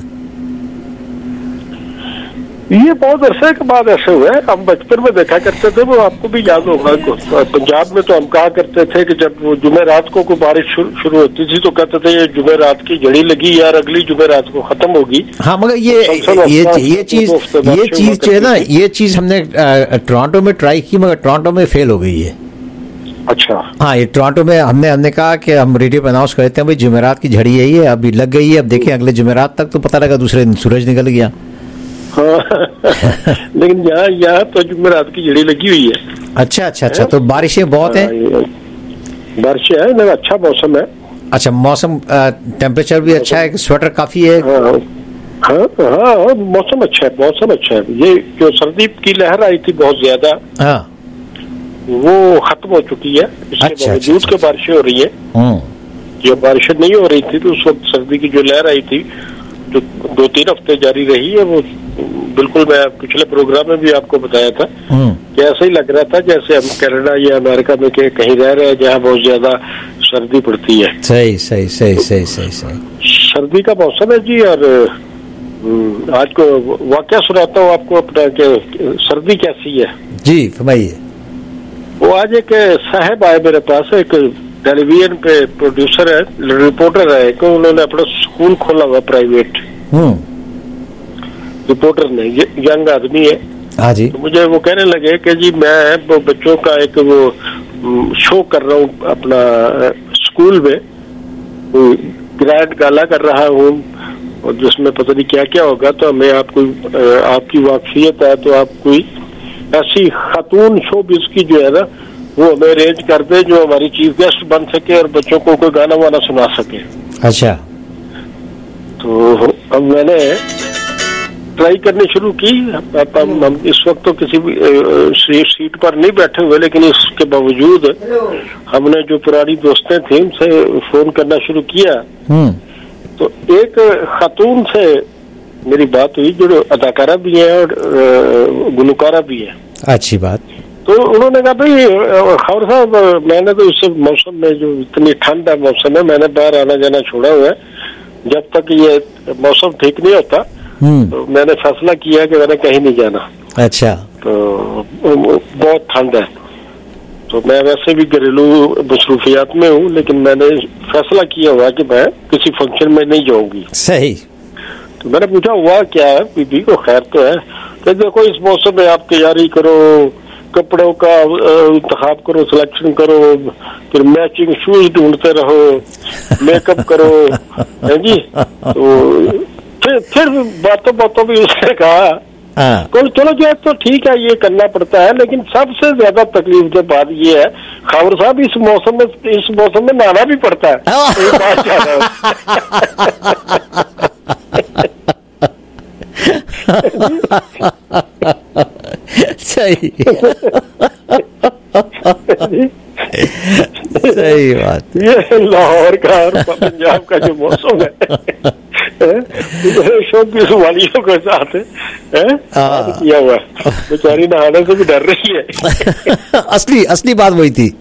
Speaker 8: یہ بہت عرصے کے بعد ایسے ہوئے. ہم بچپن میں دیکھا کرتے تھے, وہ آپ کو بھی یاد ہوگا, پنجاب میں تو ہم کہا کرتے تھے کہ جب وہ جمعرات کو کوئی بارش شروع ہوتی تھی تو کہتے تھے یہ جمعرات کی جڑی لگی یار اگلی جمعرات کو ختم ہوگی.
Speaker 5: ہاں مگر یہ یہ چیز یہ چیز جو ہے نا, یہ چیز ہم نے ٹورانٹو میں ٹرائی کی مگر ٹورانٹو میں فیل ہو گئی ہے.
Speaker 8: اچھا
Speaker 5: ہاں, یہ ٹورانٹو میں ہم نے ہم نے کہا کہ ہم ریڈیو پہ اناؤنس کرتے ہیں بھائی جمعرات کی جھڑی ہے, یہ ابھی لگ گئی ہے, اب دیکھیں اگلے جمعرات تک تو پتہ لگا دوسرے دن سورج نکل گیا.
Speaker 8: لیکن یہاں یہاں تو جمعرات کی جھڑی لگی ہوئی ہے.
Speaker 5: اچھا اچھا اچھا, تو بارشیں بہت ہیں؟
Speaker 8: بارشیں ہیں, اچھا موسم ہے.
Speaker 5: اچھا موسم, ٹیمپریچر بھی اچھا ہے, سویٹر کافی ہے.
Speaker 8: ہاں ہاں موسم اچھا ہے, موسم اچھا ہے. یہ جو سردی کی لہر آئی تھی بہت زیادہ, ہاں وہ ختم ہو چکی ہے. اس کے باوجود کے بارشیں ہو رہی ہیں. جب بارشیں نہیں ہو رہی تھی تو اس وقت سردی کی جو لہر آئی تھی جو دو تین ہفتے جاری رہی ہے, وہ بالکل میں پچھلے پروگرام میں بھی آپ کو بتایا تھا کہ ایسا ہی لگ رہا تھا جیسے ہم کینیڈا یا امریکہ میں کہیں رہ رہے ہیں جہاں بہت زیادہ سردی پڑتی ہے.
Speaker 5: صحیح صحیح صحیح صحیح صحیح صحیح
Speaker 8: سردی کا موسم ہے جی. اور آج کو واقعہ سناتا ہوں آپ کو اپنا کہ سردی کیسی ہے.
Speaker 5: جی فرمائیے.
Speaker 8: وہ آج ایک صاحب آئے میرے پاس, ایک टेलीविजन पे प्रोड्यूसर है, रिपोर्टर है, कि उन्होंने अपना स्कूल खोला हुआ प्राइवेट, रिपोर्टर ने, यंग आदमी है।
Speaker 5: हाँ जी।
Speaker 8: तो मुझे वो कहने लगे कि जी मैं वो बच्चों का एक वो शो कर रहा हूँ अपना स्कूल में, ग्रैंड गाला कर रहा हूँ, और जिसमें पता नहीं क्या क्या होगा, तो हमें आपको आपकी वाकफियत है तो आप कोई ऐसी खातून शोबिस की जो है ना वो हमें अरेंज कर दे जो हमारी चीफ गेस्ट बन सके और बच्चों को कोई गाना वाना सुना सके।
Speaker 5: अच्छा।
Speaker 8: तो अब मैंने ट्राई करनी शुरू की। हम, हम इस वक्त तो किसी भी सीट पर नहीं बैठे हुए, लेकिन इसके बावजूद हमने जो पुरानी दोस्तें थी उनसे फोन करना शुरू किया। तो एक खातून से मेरी बात हुई जो अदाकारा भी है और गुलकारा भी है।
Speaker 5: अच्छी बात।
Speaker 8: तो उन्होंने कहा भाई खबर साहब, मैंने तो इस मौसम में जो इतनी ठंड है मौसम है, मैंने बाहर आना जाना छोड़ा हुआ है, जब तक ये मौसम ठीक नहीं होता तो मैंने फैसला किया कि मैंने कहीं नहीं जाना।
Speaker 5: अच्छा।
Speaker 8: तो बहुत ठंड है, तो मैं वैसे भी घरेलू मसरूफियात में हूँ, लेकिन मैंने फैसला किया हुआ कि मैं किसी फंक्शन में नहीं जाऊंगी।
Speaker 5: सही।
Speaker 8: तो मैंने पूछा हुआ क्या है, बीबी को खैर तो है? तो देखो इस मौसम में आप तैयारी करो, कपड़ों का इंतखाब करो, सिलेक्शन करो, फिर मैचिंग शूज ढूंढते रहो, मेकअप करो, है जी। तो फिर फिर बातों बातों में उसने कहा तो चलो जो है तो ठीक है, ये करना पड़ता है, लेकिन सबसे ज्यादा तकलीफ की बात ये है खबर साहब, इस मौसम में इस मौसम में नहाना भी पड़ता है। ये बात ज्यादा
Speaker 5: सही सही बात।
Speaker 8: ये लाहौर का और पंजाब का जो मौसम है शोबीस वालियों के साथ है किया हुआ, बेचारी नहाने से भी डर रही है।
Speaker 5: असली असली बात वही थी।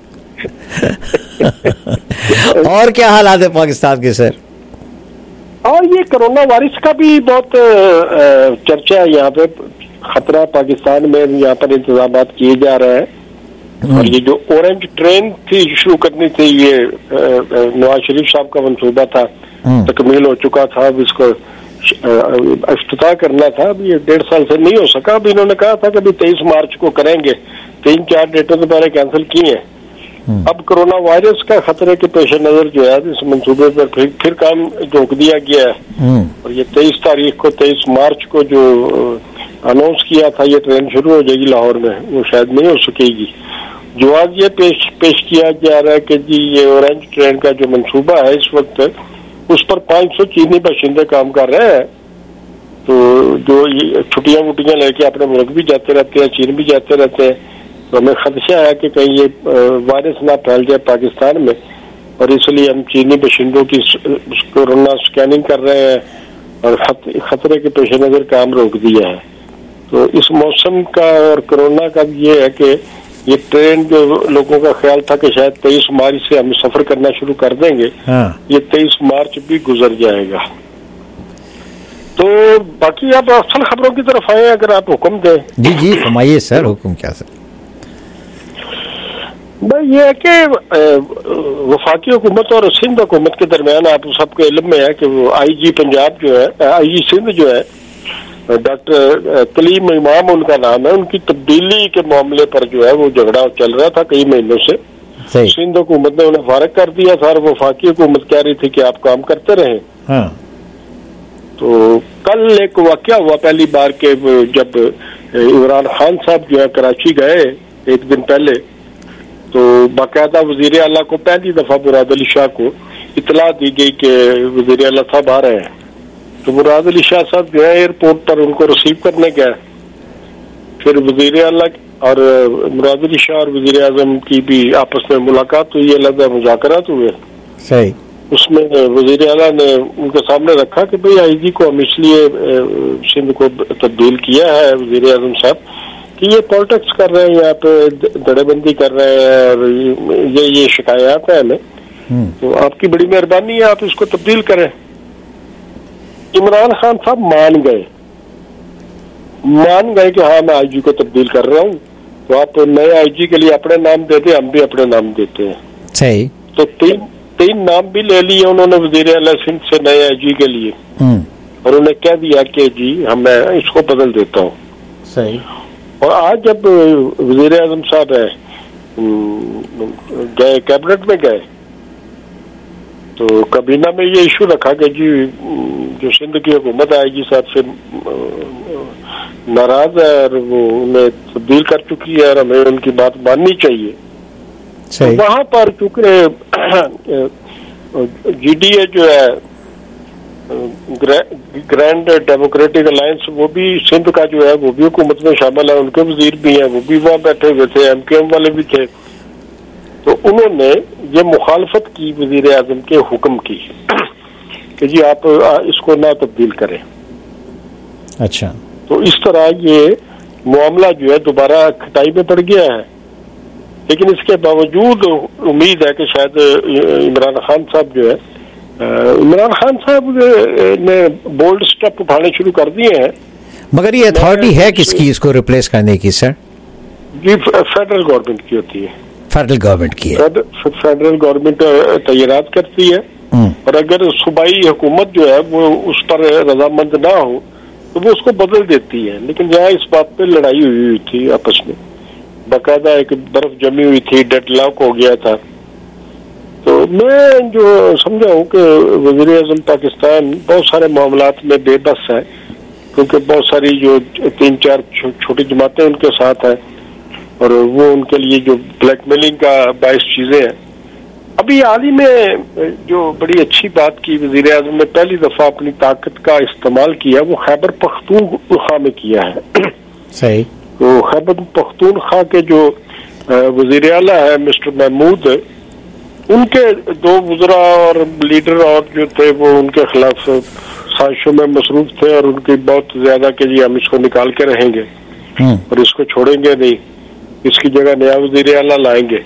Speaker 5: और क्या हालात है पाकिस्तान के सर?
Speaker 8: और ये कोरोना वायरस का भी बहुत चर्चा है यहाँ पे, खतरा पाकिस्तान में, यहाँ पर इंतजाम किए जा रहे हैं। और ये जो ऑरेंज ट्रेन थी शुरू करनी थी, ये नवाज शरीफ साहब का मंसूबा था, तकमील हो चुका था, अब इसको इफ्तिताह करना था, अब ये डेढ़ साल से नहीं हो सका। अब इन्होंने कहा था कि अभी तेईस मार्च को करेंगे, तीन चार डेटों से पहले कैंसिल किए हैं। अब कोरोना वायरस का खतरे के पेश नजर जो है इस मंसूबे पर फिर फिर काम रोक दिया गया है, और ये तेईस तारीख को तेईस मार्च को जो अनाउंस किया था ये ट्रेन शुरू हो जाएगी लाहौर में, वो शायद नहीं हो सकेगी। जो आज ये पेश पेश किया जा रहा है कि जी ये ऑरेंज ट्रेन का जो मंसूबा है इस वक्त उस पर पाँच सौ चीनी बाशिंदे काम कर रहे हैं। तो जो ये छुट्टियां वुट्टियां लेके अपने मुल्क भी जाते रहते हैं, चीन भी जाते रहते हैं, तो हमें खदशा है कि कहीं ये वायरस ना फैल जाए पाकिस्तान में, और इसलिए हम चीनी बाशिंदों की कोरोना स्कैनिंग कर रहे हैं और खतरे के पेश नजर काम रोक दिया है। तो इस मौसम का और कोरोना का ये है कि ये ट्रेन जो लोगों का ख्याल था कि शायद तेईस मार्च से हम सफर करना शुरू कर देंगे, हाँ। ये तेईस मार्च भी गुजर जाएगा। तो बाकी आप असल खबरों की तरफ आए, अगर आप हुक्म दें।
Speaker 5: जी जी फरमाइए सर, हुक्म क्या सर?
Speaker 8: भाई ये है कि वफाकी हुकूमत और सिंध हुकूमत के दरमियान आप सबके इल्म में है कि वो आई जी पंजाब जो है, आई जी सिंध जो है, डॉक्टर कलीम इमाम उनका नाम है, उनकी तब्दीली के मामले पर जो है वो झगड़ा चल रहा था कई महीनों से। सिंध हुकूमत ने उन्हें फारिग कर दिया था, और वफाकी हुकूमत कह रही थी कि आप काम करते रहे। हाँ। तो कल एक वाकया हुआ पहली बार के जब इमरान खान साहब जो है कराची गए एक दिन पहले, तो बाकायदा वजीर आला को पहली दफा मुराद अली शाह को इतला दी गई कि वजीर आला साहब आ रहे हैं। तो मुराद अली शाह साहब जो है एयरपोर्ट पर उनको रिसीव करने गए। फिर वजीर आला और मुराद अली शाह और वजीर आजम की भी आपस में मुलाकात हुई, अलग मुज़ाकरात हुए।
Speaker 5: सही।
Speaker 8: उसमें वजीर आला ने उनके सामने रखा कि भाई आई जी को हम इसलिए सिंध को तब्दील किया है वजीर आजम साहब कि ये पॉलिटिक्स कर रहे हैं, यहाँ पे दड़ेबंदी कर रहे हैं, और ये ये शिकायत है हमें, तो आपकी बड़ी मेहरबानी है, आप इसको तब्दील करें। इमरान खान साहब मान गए मान गए कि हाँ मैं आईजी को तब्दील कर रहा हूँ, तो आप नए आईजी के लिए अपने नाम देते, हम भी अपने नाम देते हैं।
Speaker 5: सही।
Speaker 8: تو تین تین نام بھی لے لیے انہوں نے وزیر اعلیٰ سندھ سے نئے آئی جی کے لیے, اور انہیں کہہ دیا کہ جی ہم میں اس کو بدل دیتا ہوں.
Speaker 5: صحیح.
Speaker 8: اور آج جب وزیر اعظم صاحب ہے گئے کیبنٹ میں گئے تو کابینہ میں یہ ایشو رکھا کہ جی جو سندھ کی حکومت آئی جی صاحب سے ناراض ہے اور وہ انہیں تبدیل کر چکی ہے اور ہمیں ان کی بات ماننی چاہیے. وہاں پر چونکہ جی ڈی اے جو ہے گرینڈ ڈیموکریٹک الائنس وہ بھی سندھ کا جو ہے وہ بھی حکومت میں شامل ہے, ان کے وزیر بھی ہیں, وہ بھی وہاں بیٹھے ہوئے تھے, ایم کیو ایم والے بھی تھے. تو انہوں نے یہ مخالفت کی وزیر اعظم کے حکم کی کہ جی آپ اس کو نہ تبدیل کریں.
Speaker 5: اچھا. تو
Speaker 8: اس طرح یہ معاملہ جو ہے دوبارہ کھٹائی میں پڑ گیا ہے. لیکن اس کے باوجود امید ہے کہ شاید عمران خان صاحب جو ہے عمران خان صاحب نے بولڈ سٹیپ اٹھانے شروع کر دیے ہیں.
Speaker 5: مگر یہ اتھارٹی ہے کس کی اس کو ریپلیس کرنے کی سر؟
Speaker 8: جی فیڈرل گورنمنٹ کی ہوتی ہے.
Speaker 5: فیڈرل گورنمنٹ کی ہے.
Speaker 8: فیڈرل گورنمنٹ تعینات کرتی ہے, اور اگر صوبائی حکومت جو ہے وہ اس پر رضامند نہ ہو تو وہ اس کو بدل دیتی ہے. لیکن یہاں اس بات پہ لڑائی ہوئی ہوئی تھی آپس میں, باقاعدہ ایک برف جمی ہوئی تھی, ڈیڈ لاک ہو گیا تھا. تو میں جو سمجھا ہوں کہ وزیر اعظم پاکستان بہت سارے معاملات میں بے بس ہے, کیونکہ بہت ساری جو تین چار چھوٹی جماعتیں ان کے ساتھ ہیں اور وہ ان کے لیے جو بلیک میلنگ کا باعث چیزیں ہیں. ابھی حال ہی میں جو بڑی اچھی بات کی وزیر اعظم نے پہلی دفعہ اپنی طاقت کا استعمال کیا وہ خیبر پختونخوا میں کیا ہے.
Speaker 5: صحیح.
Speaker 8: تو خیبر پختونخوا کے جو وزیر اعلیٰ ہے مسٹر محمود, ان کے دو وزراء اور لیڈر اور جو تھے وہ ان کے خلاف سازشوں میں مصروف تھے, اور ان کی بہت زیادہ کہ جی ہم اس کو نکال کے رہیں گے اور اس کو چھوڑیں گے نہیں, اس کی جگہ نیا وزیر اعلیٰ لائیں گے.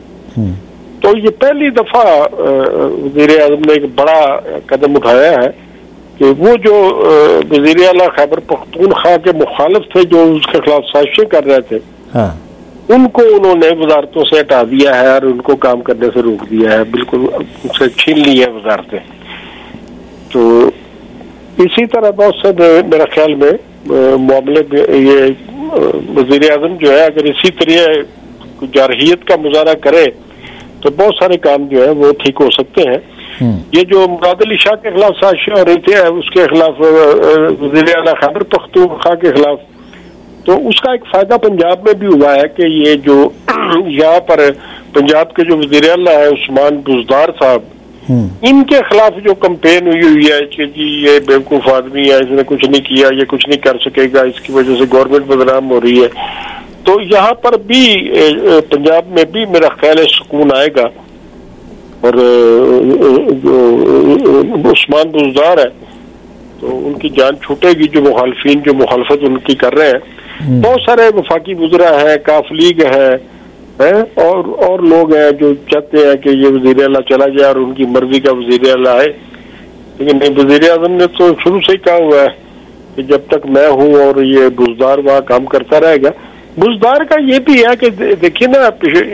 Speaker 8: تو یہ پہلی دفعہ وزیر اعظم نے ایک بڑا قدم اٹھایا ہے کہ وہ جو وزیر اعلیٰ خیبر پختونخوا کے مخالف تھے جو اس کے خلاف سازشیں کر رہے تھے, ان کو انہوں نے وزارتوں سے ہٹا دیا ہے اور ان کو کام کرنے سے روک دیا ہے, بالکل ان سے چھین لی ہے وزارتیں. تو اسی طرح بہت سے میرا خیال میں معاملے یہ وزیر اعظم جو ہے اگر اسی طرح جارحیت کا مظاہرہ کرے تو بہت سارے کام جو ہے وہ ٹھیک ہو سکتے ہیں. یہ جو مراد علی شاہ کے خلاف سازشیں ہو رہی تھی اس کے خلاف وزیر اعلیٰ خیبر پختونخوا کے خلاف, تو اس کا ایک فائدہ پنجاب میں بھی ہوا ہے کہ یہ جو یہاں پر پنجاب کے جو وزیر اعلیٰ ہے عثمان بزدار صاحب, ان کے خلاف جو کمپین ہوئی ہوئی ہے کہ جی یہ بیوقوف آدمی ہے, اس نے کچھ نہیں کیا, یہ کچھ نہیں کر سکے گا, اس کی وجہ سے گورنمنٹ بدنام ہو رہی ہے, تو یہاں پر بھی پنجاب میں بھی میرا خیال ہے سکون آئے گا. اور جو عثمان بزدار ہے تو ان کی جان چھوٹے گی, جو مخالفین جو مخالفت ان کی کر رہے ہیں. بہت سارے وفاقی وزراء ہیں, کاف لیگ ہے اور اور لوگ ہیں جو چاہتے ہیں کہ یہ وزیر اعلیٰ چلا جائے اور ان کی مرضی کا وزیر اعلیٰ آئے. لیکن وزیر اعظم نے تو شروع سے ہی کہا ہوا ہے کہ جب تک میں ہوں اور یہ بزدار وہاں کام کرتا رہے گا. بزدار کا یہ بھی ہے کہ دیکھیے نا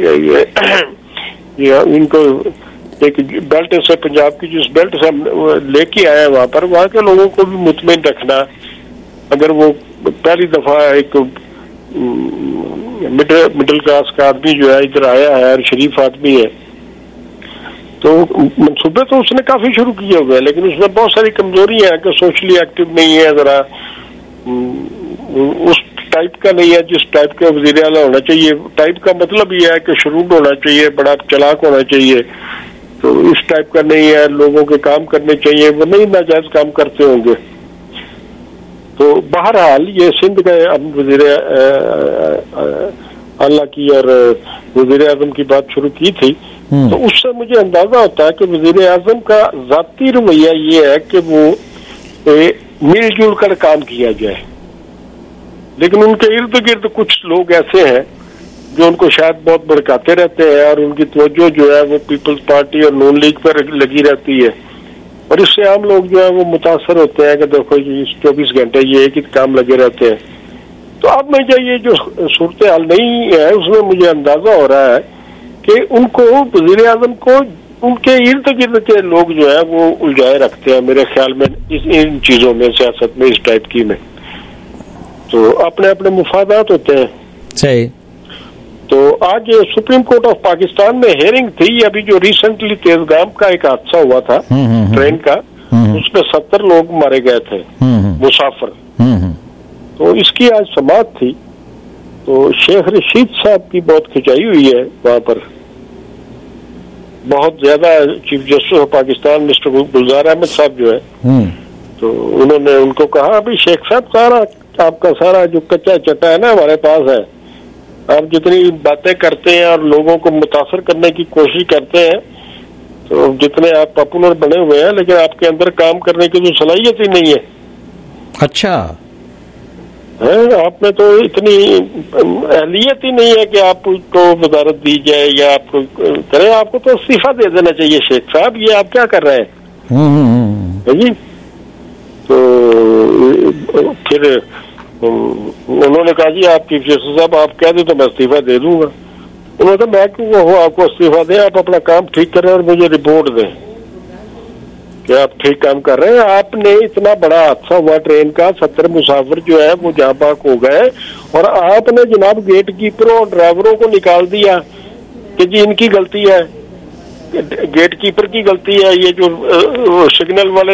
Speaker 8: ان کو ایک بیلٹ سے پنجاب کی جس بیلٹ سے ہم لے کے آئے ہیں وہاں پر وہاں کے لوگوں کو بھی مطمئن رکھنا. اگر وہ پہلی دفعہ ایک مڈل کلاس کا آدمی جو ہے ادھر آیا ہے اور شریف آدمی ہے تو منصوبے تو اس نے کافی شروع کیے ہوئے ہیں, لیکن اس میں بہت ساری کمزوری ہیں کہ سوشلی ایکٹیو نہیں ہے, ذرا اس ٹائپ کا نہیں ہے جس ٹائپ کا وزیر اعلیٰ ہونا چاہیے. ٹائپ کا مطلب یہ ہے کہ شروع ہونا چاہیے, بڑا چلاک ہونا چاہیے, تو اس ٹائپ کا نہیں ہے. لوگوں کے کام کرنے چاہیے, وہ نہیں ناجائز کام کرتے ہوں گے. تو بہرحال یہ سندھ کا وزیر اعلیٰ کی اور وزیر اعظم کی بات شروع کی تھی, تو اس سے مجھے اندازہ ہوتا ہے کہ وزیر اعظم کا ذاتی رویہ یہ ہے کہ وہ مل جل کر کام کیا جائے. لیکن ان کے ارد گرد کچھ لوگ ایسے ہیں جو ان کو شاید بہت بھڑکاتے رہتے ہیں اور ان کی توجہ جو ہے وہ پیپلز پارٹی اور نون لیگ پر لگی رہتی ہے, اور اس سے عام لوگ جو ہے وہ متاثر ہوتے ہیں کہ دیکھو چوبیس گھنٹے یہ ایک ہی کام لگے رہتے ہیں. تو اب مجھے یہ جو صورتحال نہیں ہے اس میں مجھے اندازہ ہو رہا ہے کہ ان کو وزیر اعظم کو उनके इर्द गिर्द के लोग जो है वो उलझाए रखते हैं मेरे ख्याल में इस इन चीजों में, सियासत में, इस टाइप की में। तो अपने अपने मुफादात होते हैं।
Speaker 5: सही।
Speaker 8: तो आज सुप्रीम कोर्ट ऑफ पाकिस्तान में हेयरिंग थी, अभी जो रिसेंटली तेजगाम का एक हादसा हुआ था ट्रेन का, उसमें सत्तर लोग मारे गए थे मुसाफिर। तो इसकी आज समाअत थी। तो शेख रशीद साहब की बहुत खिंचाई हुई है वहां पर, बहुत ज्यादा। Chief justice of Pakistan mister Gulzar Ahmed साहब जो है, तो उन्होंने उनको कहा अभी शेख साहब सारा आपका सारा जो कच्चा चट्टा है ना हमारे पास है, आप जितनी बातें करते हैं और लोगों को मुतासर करने की कोशिश करते हैं, तो जितने आप पॉपुलर बने हुए हैं, लेकिन आपके अंदर काम करने की तो सलाहियत ही नहीं है।
Speaker 5: अच्छा
Speaker 8: है, आप में तो इतनी अहलियत ही नहीं है कि आपको वजारत दी जाए या आपको करें, आपको तो इस्तीफा दे देना चाहिए शेख साहब, ये आप क्या कर रहे हैं जी। तो फिर उन्होंने कहा जी आप चीफ जस्टिस साहब आप कह दे तो मैं इस्तीफा दे दूंगा। उन्होंने कहा मैं क्यों हो आपको इस्तीफा दें, आप अपना काम ठीक करें और मुझे रिपोर्ट दें कि आप ठीक काम कर रहे हैं। आपने इतना बड़ा हादसा हुआ ट्रेन का, सत्तर मुसाफिर जो है वो जहाँ पाक हो गए, और आपने जनाब गेट कीपरों और ड्राइवरों को निकाल दिया कि जी इनकी गलती है, गेट कीपर की गलती है, ये जो सिग्नल वाले